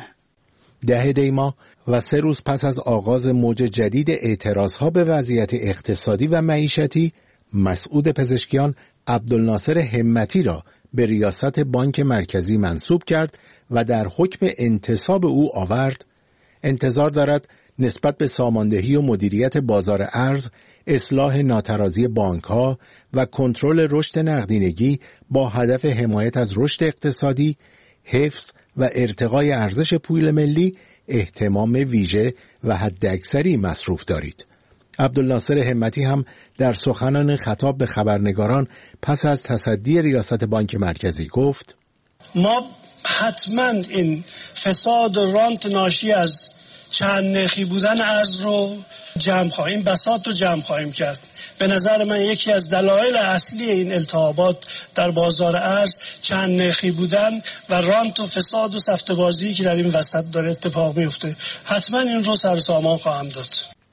ده دی‌ماه و سه روز پس از آغاز موج جدید اعتراضها به وضعیت اقتصادی و معیشتی، مسعود پزشکیان عبدالناصر همتی را به ریاست بانک مرکزی منصوب کرد و در حکم انتصاب او آورد انتظار دارد نسبت به ساماندهی و مدیریت بازار ارز، اصلاح ناترازی بانک‌ها و کنترل رشد نقدینگی با هدف حمایت از رشد اقتصادی، حفظ و ارتقای ارزش پول ملی اهتمام ویژه و حداکثری مصروف دارید. عبدالناصر همتی هم در سخنان خطاب به خبرنگاران پس از تصدی ریاست بانک مرکزی گفت: ما حتما این فساد و رانت ناشی از چند نرخی بودن ارز رو جمع خواهیم بساط رو جمع خواهیم کرد. به نظر من یکی از دلایل اصلی این التهابات در بازار ارز چند نرخی بودن و رانت و فساد و سفته‌بازی که در این وسط داره اتفاق میفته. حتما این رو سر سامان خواهم داد.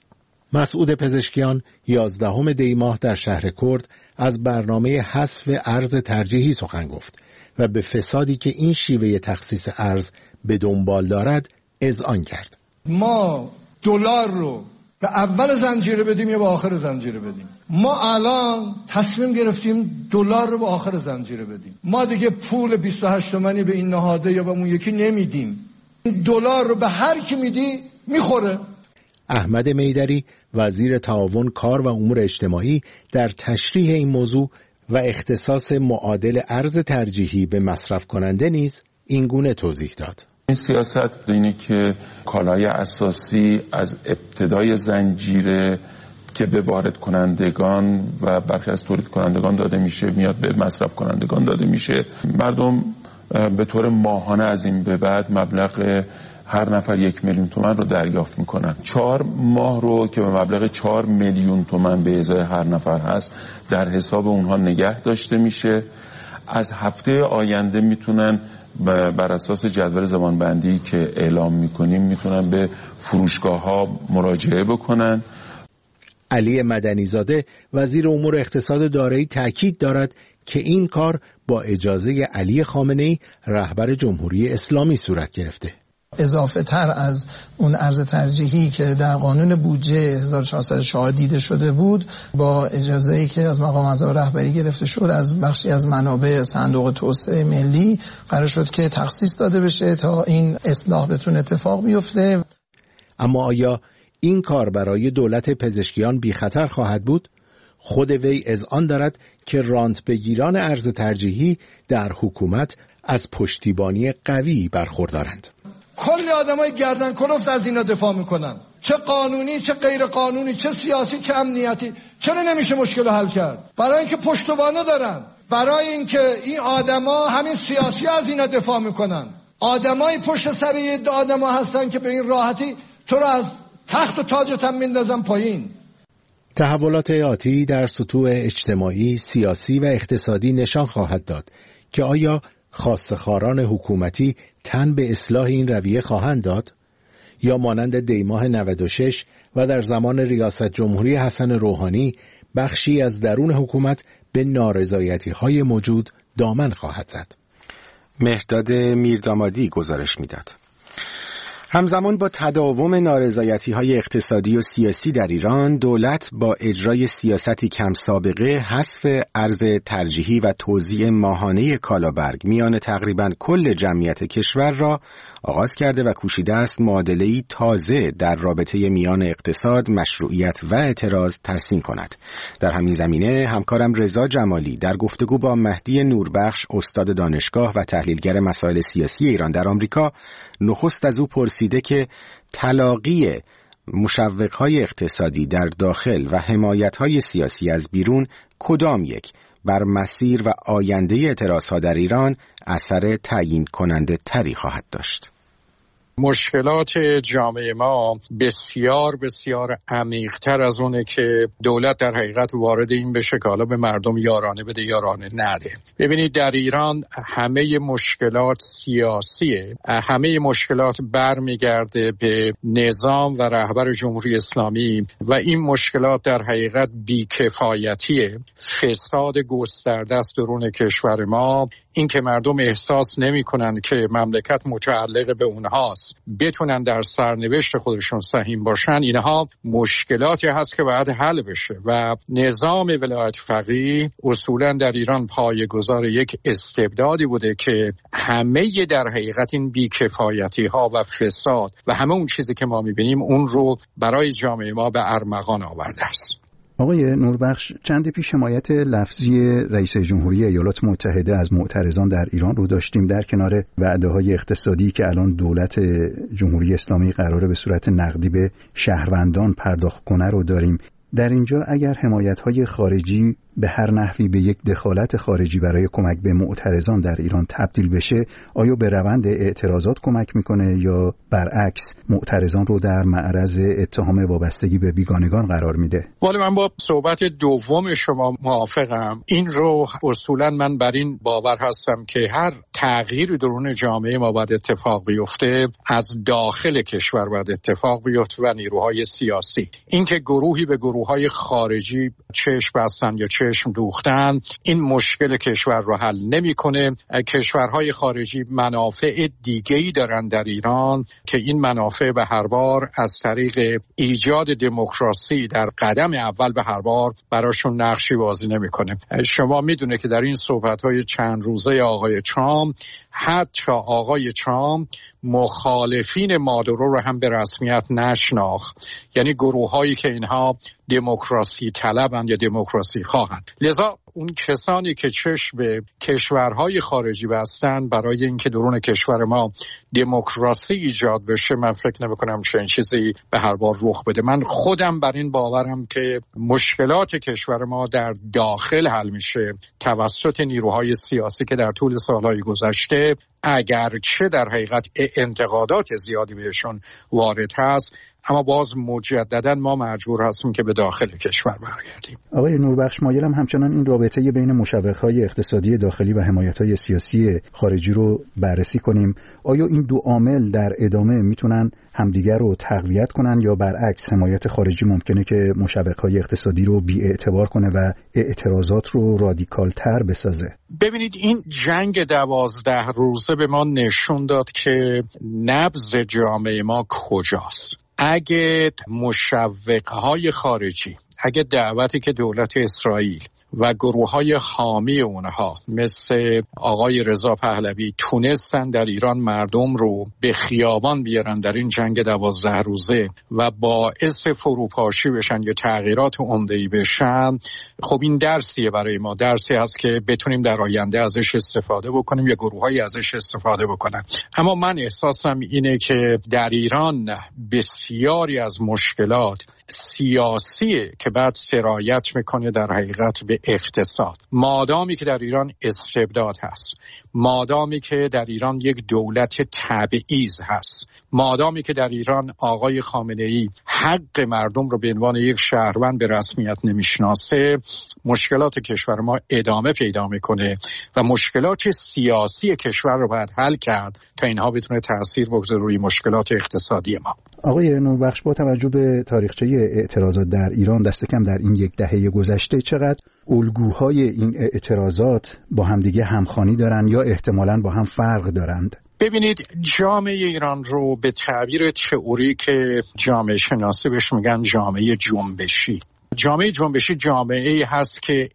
مسعود پزشکیان یازدهم دی ماه در شهر کرد از برنامه حذف ارز ترجیحی سخن گفت و به فسادی که این شیوه تخصیص ارز به دنبال دارد اذعان کرد. ما دلار رو به اول زنجیره بدیم یا به آخر زنجیره بدیم؟ ما الان تصمیم گرفتیم دلار رو به آخر زنجیره بدیم. ما دیگه پول بیست و هشت تومانی به این نهاده یا به اون یکی نمیدیم. دلار رو به هر کی میدی میخوره. احمد میدری وزیر تعاون کار و امور اجتماعی در تشریح این موضوع و اختصاص معادل ارز ترجیحی به مصرف کننده نیز این گونه توضیح داد. این سیاست اینه که کالای اساسی از ابتدای زنجیره که به وارد کنندگان و برخی از تولید کنندگان داده میشه میاد به مصرف کنندگان داده میشه. مردم به طور ماهانه از این به بعد مبلغ هر نفر یک میلیون تومان رو دریافت میکنن. چهار ماه رو که به مبلغ چهار میلیون تومان به ازای هر نفر هست در حساب اونها نگه داشته میشه. از هفته آینده میتونن بر اساس جدول زمانبندی که اعلام میکنیم میتونن به فروشگاه ها مراجعه بکنن. علی مدنیزاده وزیر امور اقتصاد دارایی تاکید دارد که این کار با اجازه علی خامنه‌ای رهبر جمهوری اسلامی صورت گرفته. اضافه تر از اون ارز ترجیحی که در قانون بودجه هزار و چهارصد و چهار دیده شده بود، با اجازه‌ای که از مقام اعضای رهبری گرفته شد از بخشی از منابع صندوق توسعه ملی قرار شد که تخصیص داده بشه تا این اصلاح بتونه اتفاق بیفته. اما آیا این کار برای دولت پزشکیان بی خطر خواهد بود؟ خود وی اذعان دارد که رانت بگیران ارز ترجیحی در حکومت از پشتیبانی قوی برخوردارند. کلی آدمای گردن کلفت از اینا دفاع میکنن، چه قانونی چه غیر قانونی، چه سیاسی چه امنیتی. چرا نمیشه مشکل حل کرد؟ برای اینکه پشتوانه دارن، برای اینکه این آدما همین سیاسی از اینا دفاع میکنن. آدمای پشت سر این آدما هستن که به این راحتی تو رو از تخت و تاجت هم میندازن پایین. تحولات آتی در سطوح اجتماعی، سیاسی و اقتصادی نشان خواهد داد که آیا خواسته‌خواران حکومتی تن به اصلاح این رویه خواهند داد یا مانند دیماه نود و شش و در زمان ریاست جمهوری حسن روحانی بخشی از درون حکومت به نارضایتی‌های موجود دامن خواهد زد. مهرداد میردامادی گزارش میداد. همزمان با تداوم نارضایتی‌های اقتصادی و سیاسی در ایران، دولت با اجرای سیاستی کم سابقه حذف ارز ترجیحی و توزیع ماهانه کالابرگ میان تقریباً کل جمعیت کشور را آغاز کرده و کوشیده است معادله‌ای تازه در رابطه میان اقتصاد، مشروعیت و اعتراض ترسیم کند. در همین زمینه همکارم رضا جمالی در گفتگو با مهدی نوربخش، استاد دانشگاه و تحلیلگر مسائل سیاسی ایران در آمریکا، نخست از او پرسیده که تلاقی مشوق‌های اقتصادی در داخل و حمایت‌های سیاسی از بیرون کدام یک بر مسیر و آینده اعتراض‌ها در ایران اثر تعیین کننده تری خواهد داشت. مشکلات جامعه ما بسیار بسیار عمیق‌تر از اونه که دولت در حقیقت وارد این بشه که حالا به مردم یارانه بده یارانه نده. ببینید در ایران همه مشکلات سیاسیه، همه مشکلات برمیگرده به نظام و رهبر جمهوری اسلامی و این مشکلات در حقیقت بیکفایتیه، فساد گسترده است درون کشور ما، این که مردم احساس نمی کنند که مملکت متعلق به اونهاست هست بتونن در سرنوشت خودشون سهیم باشن، اینها مشکلاتی هست که باید حل بشه و نظام ولایت فقیه اصولا در ایران پایه‌گذار یک استبدادی بوده که همه در حقیقت این بیکفایتی ها و فساد و همه اون چیزی که ما میبینیم اون رو برای جامعه ما به ارمغان آورده است. آقای نوربخش، چند پیش حمایت لفظی رئیس جمهوری ایالات متحده از معترضان در ایران رو داشتیم، در کنار وعده‌های اقتصادی که الان دولت جمهوری اسلامی قراره به صورت نقدی به شهروندان پرداخت کنه رو داریم. در اینجا اگر حمایت‌های خارجی به هر نحوی به یک دخالت خارجی برای کمک به معترضان در ایران تبدیل بشه، آیا به روند اعتراضات کمک میکنه یا برعکس معترضان رو در معرض اتهام وابستگی به بیگانگان قرار میده؟ ولی من با صحبت دوم شما موافقم. این رو اصولا من بر این باور هستم که هر تغییری درون جامعه ما باید اتفاق بیفته از داخل کشور باید اتفاق بیفته و نیروهای سیاسی. اینکه گروهی به گروههای خارجی چشم بستن یا چشم دوختن این مشکل کشور رو حل نمی‌کنه. کشورهای خارجی منافع دیگه‌ای دارن در ایران که این منافع به هر بار از طریق ایجاد دموکراسی در قدم اول به هر بار براشون نقشی بازی نمی‌کنه. شما میدونه که در این صحبت‌های چند روزه آقای ترامپ، حتی آقای ترامپ مخالفین مادورو رو هم به رسمیت نشناخت، یعنی گروه‌هایی که اینها دموکراسی طلبند یا دموکراسی خواهند. لذا اون کسانی که چشم به کشورهای خارجی بستن برای اینکه درون کشور ما دموکراسی ایجاد بشه، من فکر نمی‌کنم چنین چیزی به هر بار رخ بده. من خودم بر این باورم که مشکلات کشور ما در داخل حل میشه توسط نیروهای سیاسی که در طول سالهای گذشته اگرچه در حقیقت انتقادات زیادی بهشون وارد هست، اما باز مجددا ما مجبور هستیم که به داخل کشور برگردیم. آقای نوربخش، مایلم همچنان این رابطه بین مشوق‌های اقتصادی داخلی و حمایت‌های سیاسی خارجی رو بررسی کنیم. آیا این دو عامل در ادامه میتونن همدیگر رو تقویت کنن یا برعکس حمایت خارجی ممکنه که مشوق‌های اقتصادی رو بی‌اعتبار کنه و اعتراضات رو رادیکال‌تر بسازه؟ ببینید، این جنگ دوازده روزه به ما نشون داد که نبض جامعه ما کجاست. اگه مشوق‌های خارجی، اگه دعوتی که دولت اسرائیل و گروه‌های حامی اونها مثل آقای رضا پهلوی تونستن در ایران مردم رو به خیابان بیارن در این جنگ دوازده روزه و باعث فروپاشی بشن یا تغییرات عمده‌ای بشن، خب این درسیه برای ما، درسی هست که بتونیم در آینده ازش استفاده بکنیم یا گروه‌هایی ازش استفاده بکنن. اما من احساسم اینه که در ایران بسیاری از مشکلات سیاسیه که بعد سرایت میکنه در حقیقت به اقتصاد. مادامی که در ایران استبداد هست، مادامی که در ایران یک دولت تبعیض هست، مادامی که در ایران آقای خامنه‌ای حق مردم رو به عنوان یک شهروند به رسمیت نمیشناسه، مشکلات کشور ما ادامه پیدا میکنه و مشکلات سیاسی کشور رو باید حل کرد تا اینها بتونه تأثیر بگذاره روی مشکلات اقتصادی ما. آقای نوربخش، با توجه به تاریخچه اعتراضات در ایران دست کم در این یک دهه گذشته، چقدر الگوهای این اعتراضات با همدیگه همخوانی دارن یا احتمالاً با هم فرق دارند؟ ببینید، جامعه ایران رو به تعبیر تئوری که جامعه شناسی بهش میگن جامعه جنبشی، جامعه جنبشی جامعه‌ای هست که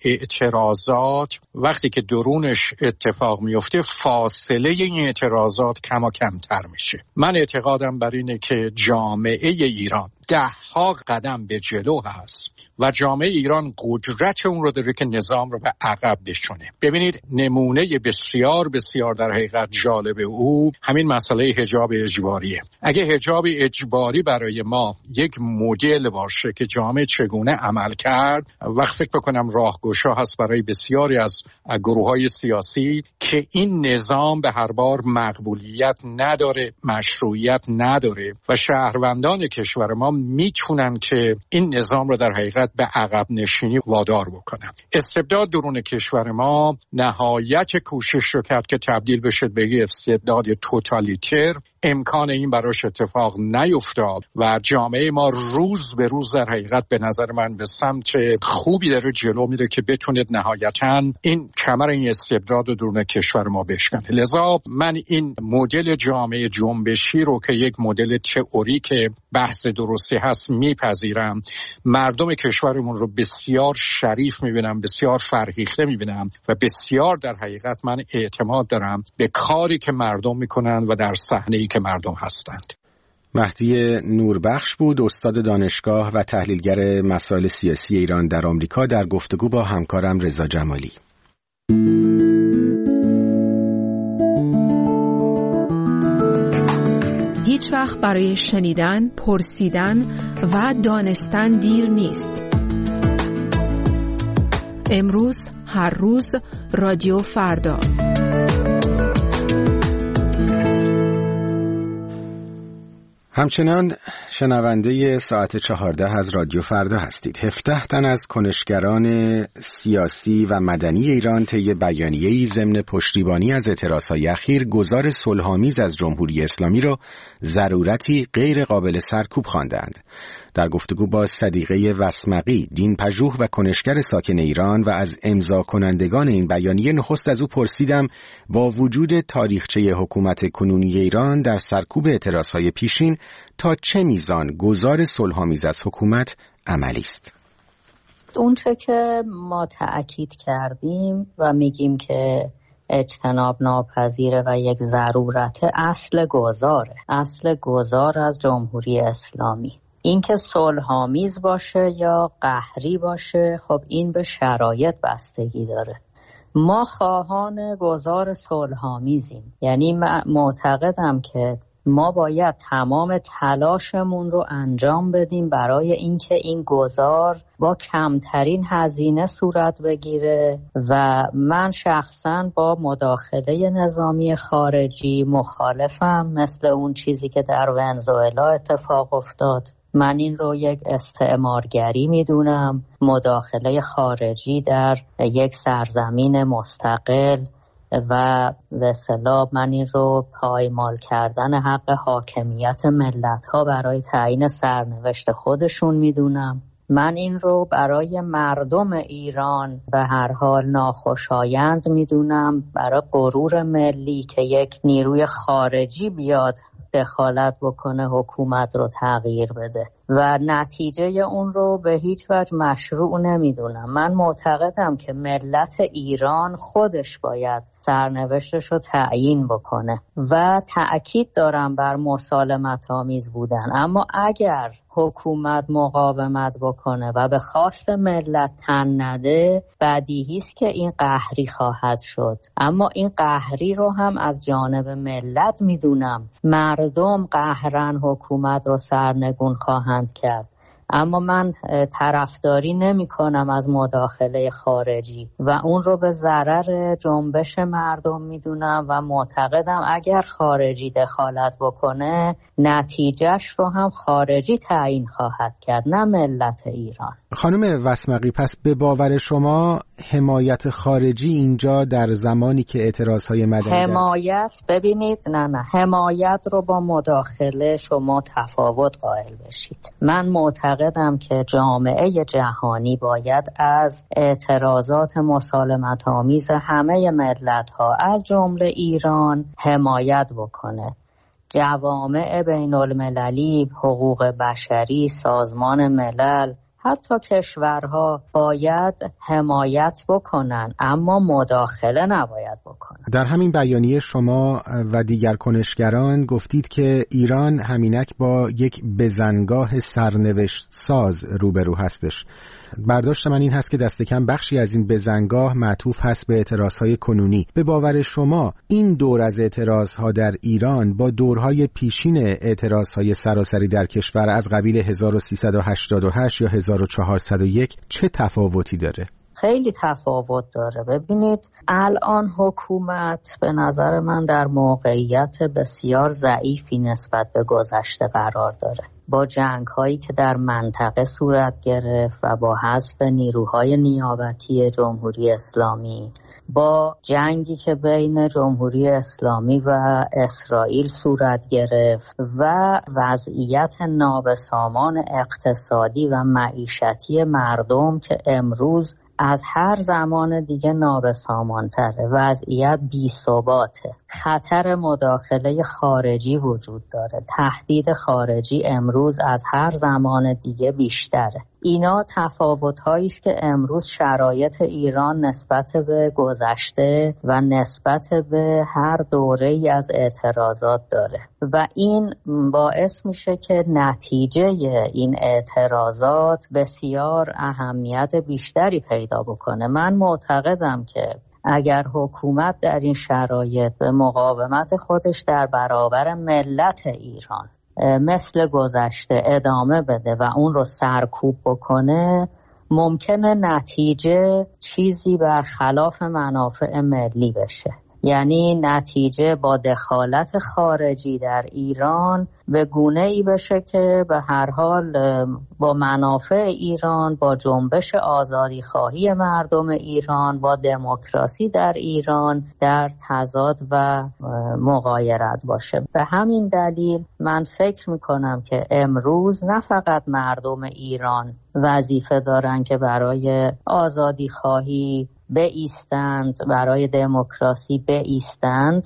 اعتراضات وقتی که درونش اتفاق میفته فاصله این اعتراضات کم و کمتر میشه. من اعتقادم بر اینه که جامعه ایران ده ها قدم به جلو هست و جامعه ایران قدرت اون رو داره که نظام رو به عقب بشونه. ببینید، نمونه بسیار بسیار در حقیقت جالب او همین مسئله حجاب اجباریه. اگه حجاب اجباری برای ما یک مدل باشه که جامعه چگونه عمل کرد، وقت فکر بکنم راهگشا هست برای بسیاری از گروه‌های سیاسی که این نظام به هر بار مقبولیت نداره، مشروعیت نداره و شهروندان کشور ما میتونن که این نظام رو در حقیقت به عقب نشینی وادار بکنن. استبداد درون کشور ما نهایت کوشش رو کرد که تبدیل بشه به یک استبداد توتالیتر. امکان این براش اتفاق نیفتاد و جامعه ما روز به روز در حقیقت به نظر من به سمت خوبی داره جلو میره که بتونه نهایتاً این کمر این استبداد رو درون کشور ما بشکنه. لذا من این مدل جامعه جنبشی رو که یک مدل تئوریک بحث درستی هست میپذیرم. مردم کشورمون رو بسیار شریف میبینم، بسیار فرهیخته میبینم و بسیار در حقیقت من اعتماد دارم به کاری که مردم میکنن و در صحنه‌ای که مردم هستند. مهدی نوربخش بود، استاد دانشگاه و تحلیلگر مسائل سیاسی ایران در آمریکا، در گفتگو با همکارم رضا جمالی. هیچ وقت برای شنیدن، پرسیدن و دانستن دیر نیست. امروز، هر روز، رادیو فردا. همچنان شنونده ساعت چهارده از رادیو فردا هستید. هفده تن از کنشگران سیاسی و مدنی ایران طی بیانیه‌ای ضمن پشتیبانی از اعتراضهای اخیر گزار صلح‌آمیز از جمهوری اسلامی را ضرورتی غیر قابل سرکوب خواندند. در گفتگو با صدیقه وسمقی، دینپژوه و کنشگر ساکن ایران و از امضا کنندگان این بیانیه، نخست از او پرسیدم با وجود تاریخچه حکومت کنونی ایران در سرکوب اعتراضهای پیشین تا چه میزان گزار صلح‌آمیز از حکومت عملی است. اون چه که ما تأکید کردیم و میگیم که اجتناب ناپذیره و یک ضرورت، اصل گزاره، اصل گزار از جمهوری اسلامی. این که صلح‌آمیز باشه یا قهری باشه، خب این به شرایط بستگی داره. ما خواهان گزار صلح‌آمیزیم، یعنی معتقدم که ما باید تمام تلاشمون رو انجام بدیم برای اینکه این گزار با کمترین هزینه صورت بگیره و من شخصاً با مداخله نظامی خارجی مخالفم، مثل اون چیزی که در ونزوئلا اتفاق افتاد. من این رو یک استعمارگری میدونم، مداخله خارجی در یک سرزمین مستقل و به اصطلاح من این رو پایمال کردن حق حاکمیت ملت‌ها برای تعیین سرنوشت خودشون میدونم. من این رو برای مردم ایران به هر حال ناخوشایند میدونم، برای غرور ملی که یک نیروی خارجی بیاد دخالت بکنه حکومت رو تغییر بده و نتیجه اون رو به هیچ وجه مشروع نمیدونم. من معتقدم که ملت ایران خودش باید سرنوشتش رو تعیین بکنه و تأکید دارم بر مسالمت آمیز بودن، اما اگر حکومت مقاومت بکنه و به خواست ملت تن نده، بدیهی است که این قهری خواهد شد. اما این قهری رو هم از جانب ملت میدونم، مردم قهرن حکومت رو سرنگون خواهند کرد. اما من طرفداری نمی کنم از مداخله خارجی و اون رو به ضرر جنبش مردم میدونم و معتقدم اگر خارجی دخالت بکنه نتیجهش رو هم خارجی تعیین خواهد کرد، نه ملت ایران. خانم وسمقی، پس به باور شما حمایت خارجی اینجا در زمانی که اعتراضهای مدنی حمایت ببینید نه نه حمایت رو با مداخله شما تفاوت قائل بشید. من معتقدم که جامعه جهانی باید از اعتراضات مسالمت آمیز همه ملت‌ها از جمله ایران حمایت بکنه. جوامع بین المللی، حقوق بشری، سازمان ملل، حتی کشورها باید حمایت بکنن، اما مداخله نباید بکنن. در همین بیانیه شما و دیگر کنشگران گفتید که ایران همینک با یک بزنگاه سرنوشت ساز روبرو هستش. برداشت من این هست که دست کم بخشی از این بزنگاه معطوف هست به اعتراضهای کنونی. به باور شما این دور از اعتراضها در ایران با دورهای پیشین اعتراضهای سراسری در کشور از قبیل هزار و سیصد و هشتاد و هشت یا هزار و چهارصد و یک چه تفاوتی داره؟ خیلی تفاوت داره. ببینید الان حکومت به نظر من در موقعیت بسیار ضعیفی نسبت به گذشته قرار داره. با جنگ هایی که در منطقه صورت گرفت و با حذف نیروهای نیابتی جمهوری اسلامی، با جنگی که بین جمهوری اسلامی و اسرائیل صورت گرفت و وضعیت نابسامان اقتصادی و معیشتی مردم که امروز از هر زمان دیگه نابسامان‌تره، وضعیت بی‌ثباته، خطر مداخله خارجی وجود داره، تهدید خارجی امروز از هر زمان دیگه بیشتره. اینا تفاوت‌هایی است که امروز شرایط ایران نسبت به گذشته و نسبت به هر دوره‌ای از اعتراضات داره و این باعث میشه که نتیجه این اعتراضات بسیار اهمیت بیشتری پیدا بکنه. من معتقدم که اگر حکومت در این شرایط به مقاومت خودش در برابر ملت ایران مثل گذشته ادامه بده و اون رو سرکوب بکنه، ممکنه نتیجه چیزی برخلاف منافع ملی بشه. یعنی نتیجه با دخالت خارجی در ایران به گونه‌ای بشه که به هر حال با منافع ایران، با جنبش آزادی خواهی مردم ایران، با دموکراسی در ایران در تضاد و مغایرت باشه. به همین دلیل من فکر میکنم که امروز نه فقط مردم ایران وظیفه دارن که برای آزادی خواهی بایستند، برای دموکراسی بایستند،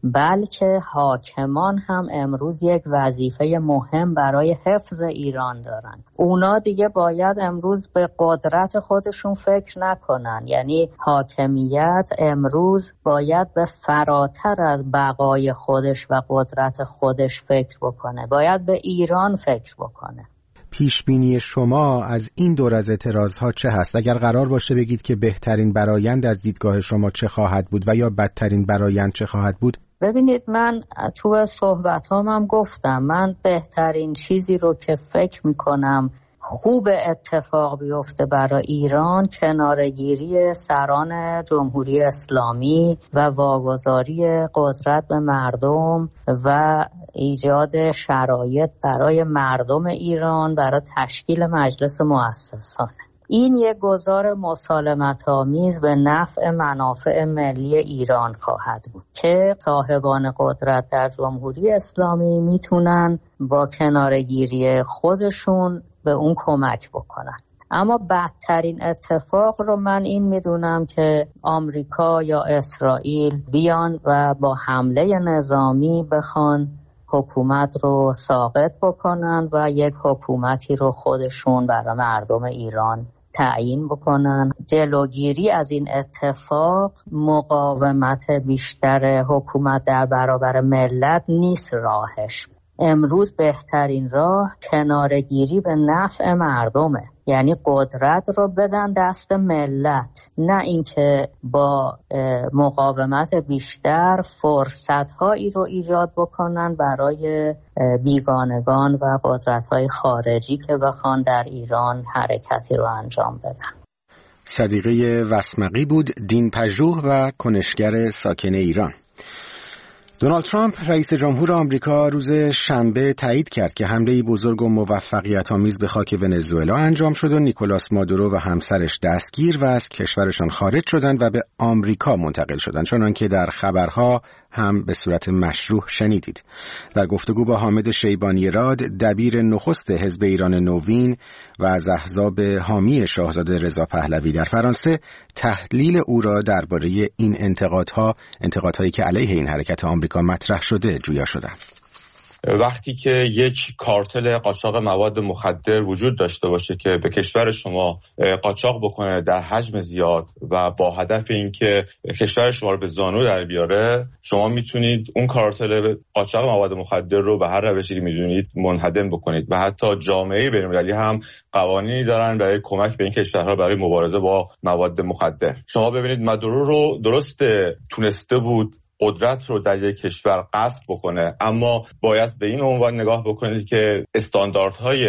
بلکه حاکمان هم امروز یک وظیفه مهم برای حفظ ایران دارن. اونا دیگه باید امروز به قدرت خودشون فکر نکنن، یعنی حاکمیت امروز باید به فراتر از بقای خودش و قدرت خودش فکر بکنه، باید به ایران فکر بکنه. پیش بینی شما از این دور از اعتراضها چه هست؟ اگر قرار باشه بگید که بهترین برآیند از دیدگاه شما چه خواهد بود و یا بدترین برآیند چه خواهد بود؟ ببینید من تو صحبتام هم گفتم من بهترین چیزی رو که فکر میکنم خوب اتفاق بیفته برای ایران کنارگیری سران جمهوری اسلامی و واگذاری قدرت به مردم و ایجاد شرایط برای مردم ایران برای تشکیل مجلس مؤسسانه. این یک گزار مسالمت‌آمیز به نفع منافع ملی ایران خواهد بود که صاحبان قدرت در جمهوری اسلامی میتونن با کنارگیری خودشون به اون کمک بکنن. اما بدترین اتفاق رو من این میدونم که آمریکا یا اسرائیل بیان و با حمله نظامی بخوان حکومت رو ساقط بکنن و یک حکومتی رو خودشون برای مردم ایران تعیین بکنن. جلوگیری از این اتفاق مقاومت بیشتر حکومت در برابر ملت نیست راهش. امروز بهترین راه کنارگیری به نفع مردمه، یعنی قدرت رو بدن دست ملت، نه اینکه با مقاومت بیشتر فرصت‌هایی رو ایجاد بکنن برای بیگانگان و قدرت‌های خارجی که بخوان در ایران حرکتی رو انجام بدن. صدیقه وسمقی بود، دین پژوه و کنشگر ساکن ایران. دونالد ترامپ رئیس جمهور آمریکا روز شنبه تایید کرد که حمله بزرگ و موفقیت‌آمیز به خاک ونزوئلا انجام شد و نیکولاس مادورو و همسرش دستگیر و از کشورشان خارج شدند و به آمریکا منتقل شدند، چنانکه در خبرها هم به صورت مشروع شنیدید. در گفتگو با حامد شیبانی راد، دبیر نخست حزب ایران نوین و از احزاب حامی شاهزاده رضا پهلوی در فرانسه، تحلیل او را درباره این انتقادها، انتقادهایی که علیه این حرکت آمریکا مطرح شده، جویا شدند. وقتی که یک کارتل قاچاق مواد مخدر وجود داشته باشه که به کشور شما قاچاق بکنه در حجم زیاد و با هدف اینکه کشور شما رو به زانو در بیاره، شما میتونید اون کارتل قاچاق مواد مخدر رو به هر روشی میدونید منهدم بکنید و حتی جامعه بین‌المللی هم قوانینی دارن برای کمک به این کشورها برای مبارزه با مواد مخدر. شما ببینید مادورو رو درست تونسته بود قدرت رو در یک کشور غصب بکنه، اما باید به این عنوان نگاه بکنید که استانداردهای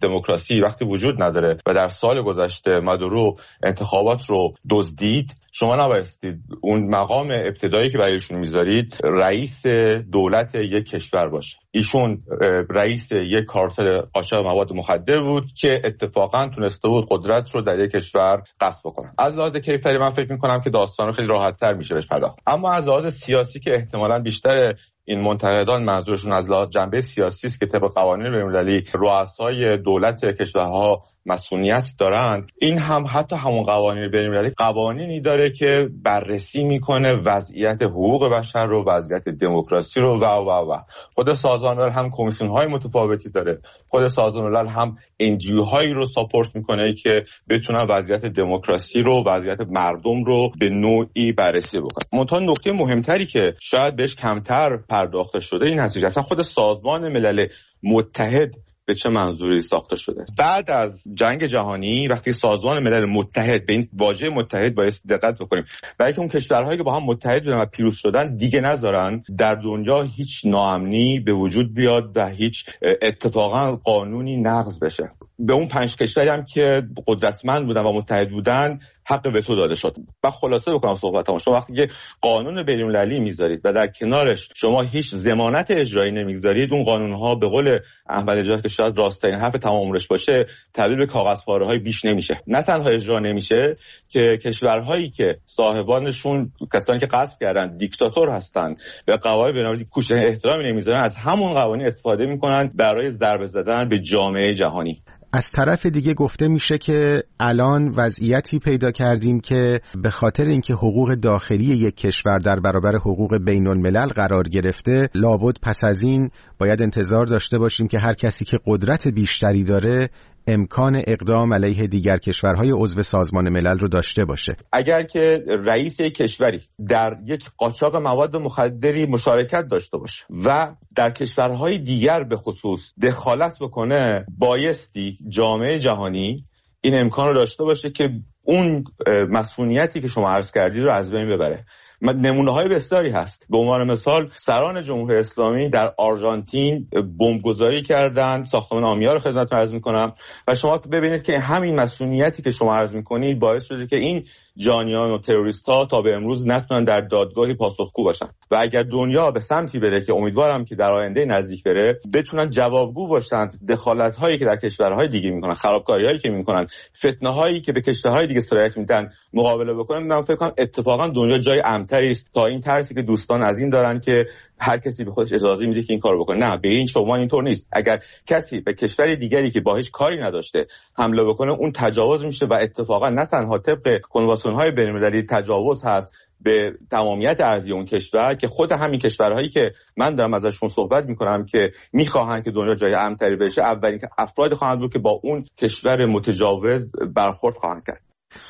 دموکراسی وقتی وجود نداره و در سال گذشته مادورو انتخابات رو دزدید، شما نبایستید اون مقام ابتدایی که برایشون میذارید رئیس دولت یک کشور باشه. ایشون رئیس یک کارتل قاچاق مواد مخدر بود که اتفاقا تونسته بود قدرت رو در یک کشور غصب بکنه. از لحاظ کیفری من فکر میکنم که داستان خیلی راحت‌تر میشه بهش پرداخت. اما از لحاظ سیاسی که احتمالاً بیشتر این منتقدان منظورشون از لحاظ جنبه سیاسی است که طبق قوانین بین‌المللی رؤسای دولت کشورها مسئولیت دارند، این هم حتی همون قوانین بین‌المللی قوانینی داره که بررسی میکنه وضعیت حقوق بشر رو، وضعیت دموکراسی رو و و و خود سازمان ملل هم کمیسیون‌های متفاوتی داره، خود سازمان ملل هم انجیوهایی رو ساپورت میکنه که بتونن وضعیت دموکراسی رو، وضعیت مردم رو به نوعی بررسی بکنن. منتها نکته مهمتری که شاید بهش کمتر پرداخته شده این هست که اصلا خود سازمان ملل متحد به چه منظوری ساخته شده. بعد از جنگ جهانی وقتی سازمان ملل متحد، به این واژه متحد باید دقت بکنیم، برای که اون کشورهایی که با هم متحد بودن و پیروز شدن دیگه نذارن در دنیا هیچ ناامنی به وجود بیاد و هیچ اتفاقا قانونی نقض بشه. به اون پنج کشوری هم که قدرتمند بودن و متحد بودن حق وتو داده شد. و خلاصه بکنم صحبتامو، شما وقتی که قانون بین‌المللی میذارید و در کنارش شما هیچ ضمانت اجرایی نمیگذارید، اون قانون‌ها به قول احمد نژاد که شاید راست‌ترین حرف تمام عمرش باشه، تبدیل به کاغذپاره‌های بیش نمیشه. نه تنها اجرا نمیشه که کشورهایی که صاحبانشون کسانی که غصب کردن دیکتاتور هستن به قواعد بین‌المللی کوش احترامی نمیذارن، از همون قوانین استفاده میکنن برای ضربه زدن به جامعه جهانی. از طرف دیگه گفته میشه که الان وضعیتی پیدا کردیم که به خاطر اینکه حقوق داخلی یک کشور در برابر حقوق بین الملل قرار گرفته، لابد پس از این باید انتظار داشته باشیم که هر کسی که قدرت بیشتری داره امکان اقدام علیه دیگر کشورهای عضو سازمان ملل رو داشته باشه. اگر که رئیس یک کشوری در یک قاچاق مواد مخدری مشارکت داشته باشه و در کشورهای دیگر به خصوص دخالت بکنه، بایستی جامعه جهانی این امکان رو داشته باشه که اون مسئولیتی که شما عرض کردید رو از بین ببره. نمونه‌های بسیاری هست. به عنوان مثال سران جمهوری اسلامی در آرژانتین بمبگذاری کردند، ساختمان آمیا رو خدمتتون عرض می‌کنم و شما ببینید که همین مسئولیتی که شما عرض می‌کنید باعث شده که این جانیان و تروریست‌ها تا به امروز نتونن در دادگاهی پاسخگو باشن و اگر دنیا به سمتی بره که امیدوارم که در آینده نزدیک بره، بتونن جوابگو باشن دخالت‌هایی که در کشورهای دیگه می‌کنن، خرابکاری‌هایی که می‌کنن، فتنه‌هایی که به کشورهای دیگه سرایت میدن مقابله بکنن. من فکر کنم اتفاقا دنیا جای امن‌تری است تا این ترسی که دوستان از این دارن که هر کسی به خودش اجازه میده که این کارو بکنه. نه، به این شما اینطور نیست. اگر کسی به کشور دیگری که با هیچ کاری نداشته حمله بکنه، اون تجاوز میشه و اتفاقا نه تنها طبق کنوانسیون‌های بین‌المللی تجاوز هست به تمامیت ارضی اون کشور، که خود همین کشورهایی که من دارم ازشون صحبت میکنم که میخواهن که دنیا جای امن‌تری بشه، اولین افراد خواهند بود که با اون کشور متجاوز برخورد خواهند کرد.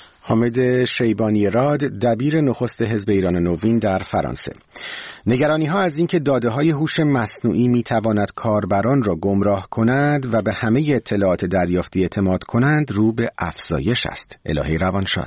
حامد شیبانی راد، دبیر نخست حزب ایران نوین در فرانسه. نگرانی ها از اینکه داده های هوش مصنوعی می تواند کاربران را گمراه کند و به همه اطلاعات دریافتی اعتماد کنند رو به افزایش است. الهی روانشاد.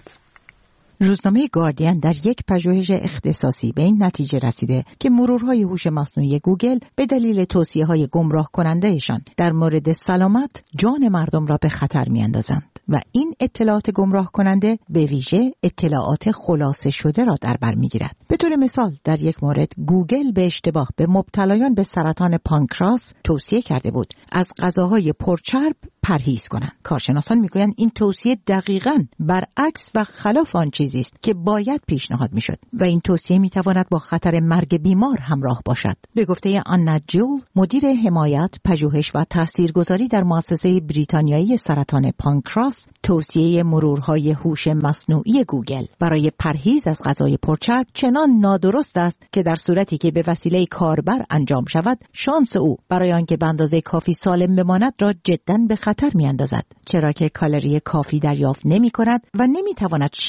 روزنامه گاردین در یک پژوهش اختصاصی به این نتیجه رسیده که مرورهای هوش مصنوعی گوگل به دلیل توصیه‌های گمراه کننده‌شان در مورد سلامت جان مردم را به خطر می‌اندازند و این اطلاعات گمراه کننده به ویژه اطلاعات خلاصه شده را در بر می‌گیرد. به طور مثال در یک مورد گوگل به اشتباه به مبتلایان به سرطان پانکراس توصیه کرده بود از غذاهای پرچرب پرهیز کنند. کارشناسان میگویند این توصیه دقیقاً برعکس و خلاف آن چیزی است که باید پیشنهاد میشد و این توصیه میتواند با خطر مرگ بیمار همراه باشد. به گفته آنا جول، مدیر حمایت، پژوهش و تاثیرگذاری در مؤسسه بریتانیایی سرطان پانکراس، توصیه مرورهای هوش مصنوعی گوگل برای پرهیز از غذای پرچرب چنان نادرست است که در صورتی که به وسیله کاربر انجام شود، شانس او برای آنکه به اندازه کافی سالم بماند را جداً به خطر میاندازد، چرا که کالری کافی دریافت نمی کند و نمی تواند شیمی درمان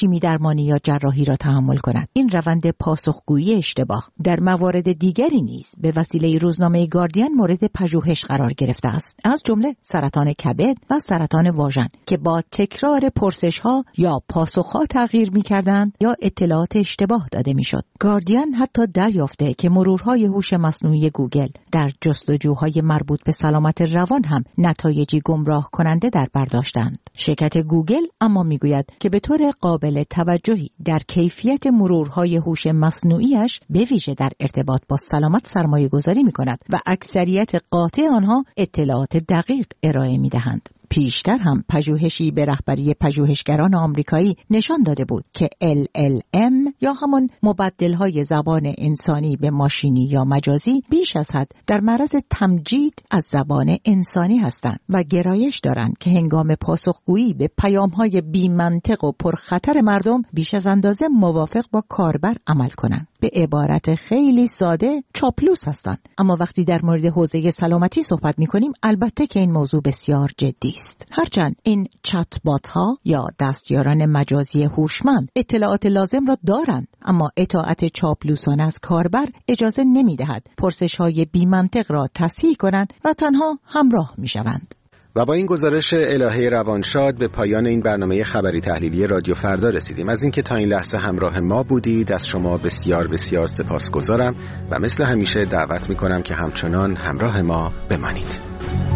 درمانی یا جراحی را تحمل کنند. این روند پاسخگویی اشتباه در موارد دیگری نیز به وسیله روزنامه گاردین مورد پژوهش قرار گرفته است، از جمله سرطان کبد و سرطان واژن که با تکرار پرسش‌ها یا پاسخ‌ها تغییر می‌کردند یا اطلاعات اشتباه داده می‌شد. گاردین حتی دریافته که مرورهای هوش مصنوعی گوگل در جستجوهای مربوط به سلامت روان هم نتایجی گمراه کننده در بر داشتند. شرکت گوگل اما میگوید که به طور قابل توجهی در کیفیت مرورهای هوش مصنوعیش به ویژه در ارتباط با سلامت سرمایه گذاری می کند و اکثریت قاطع آنها اطلاعات دقیق ارائه می دهند. پیشتر هم پژوهشی به رهبری پژوهشگران آمریکایی نشان داده بود که ال ال ام یا همون مبدل‌های زبان انسانی به ماشینی یا مجازی بیش از حد در معرض تمجید از زبان انسانی هستند و گرایش دارند که هنگام پاسخگویی به پیام‌های بی‌منطق و پرخطر مردم بیش از اندازه موافق با کاربر عمل کنند. به عبارت خیلی ساده چاپلوس هستند. اما وقتی در مورد حوزه سلامتی صحبت می‌کنیم البته که این موضوع بسیار جدی است. هرچند این چت بات ها یا دستیاران مجازی هوشمند اطلاعات لازم را دارند، اما اطاعت چاپلوسانه از کاربر اجازه نمی‌دهد پرسش‌های بی‌منطق را تصحیح کنند و تنها همراه می‌شوند. و با این گزارش الهه روانشاد به پایان این برنامه خبری تحلیلی رادیو فردا رسیدیم. از اینکه تا این لحظه همراه ما بودید از شما بسیار بسیار سپاسگزارم و مثل همیشه دعوت می‌کنم که همچنان همراه ما بمانید.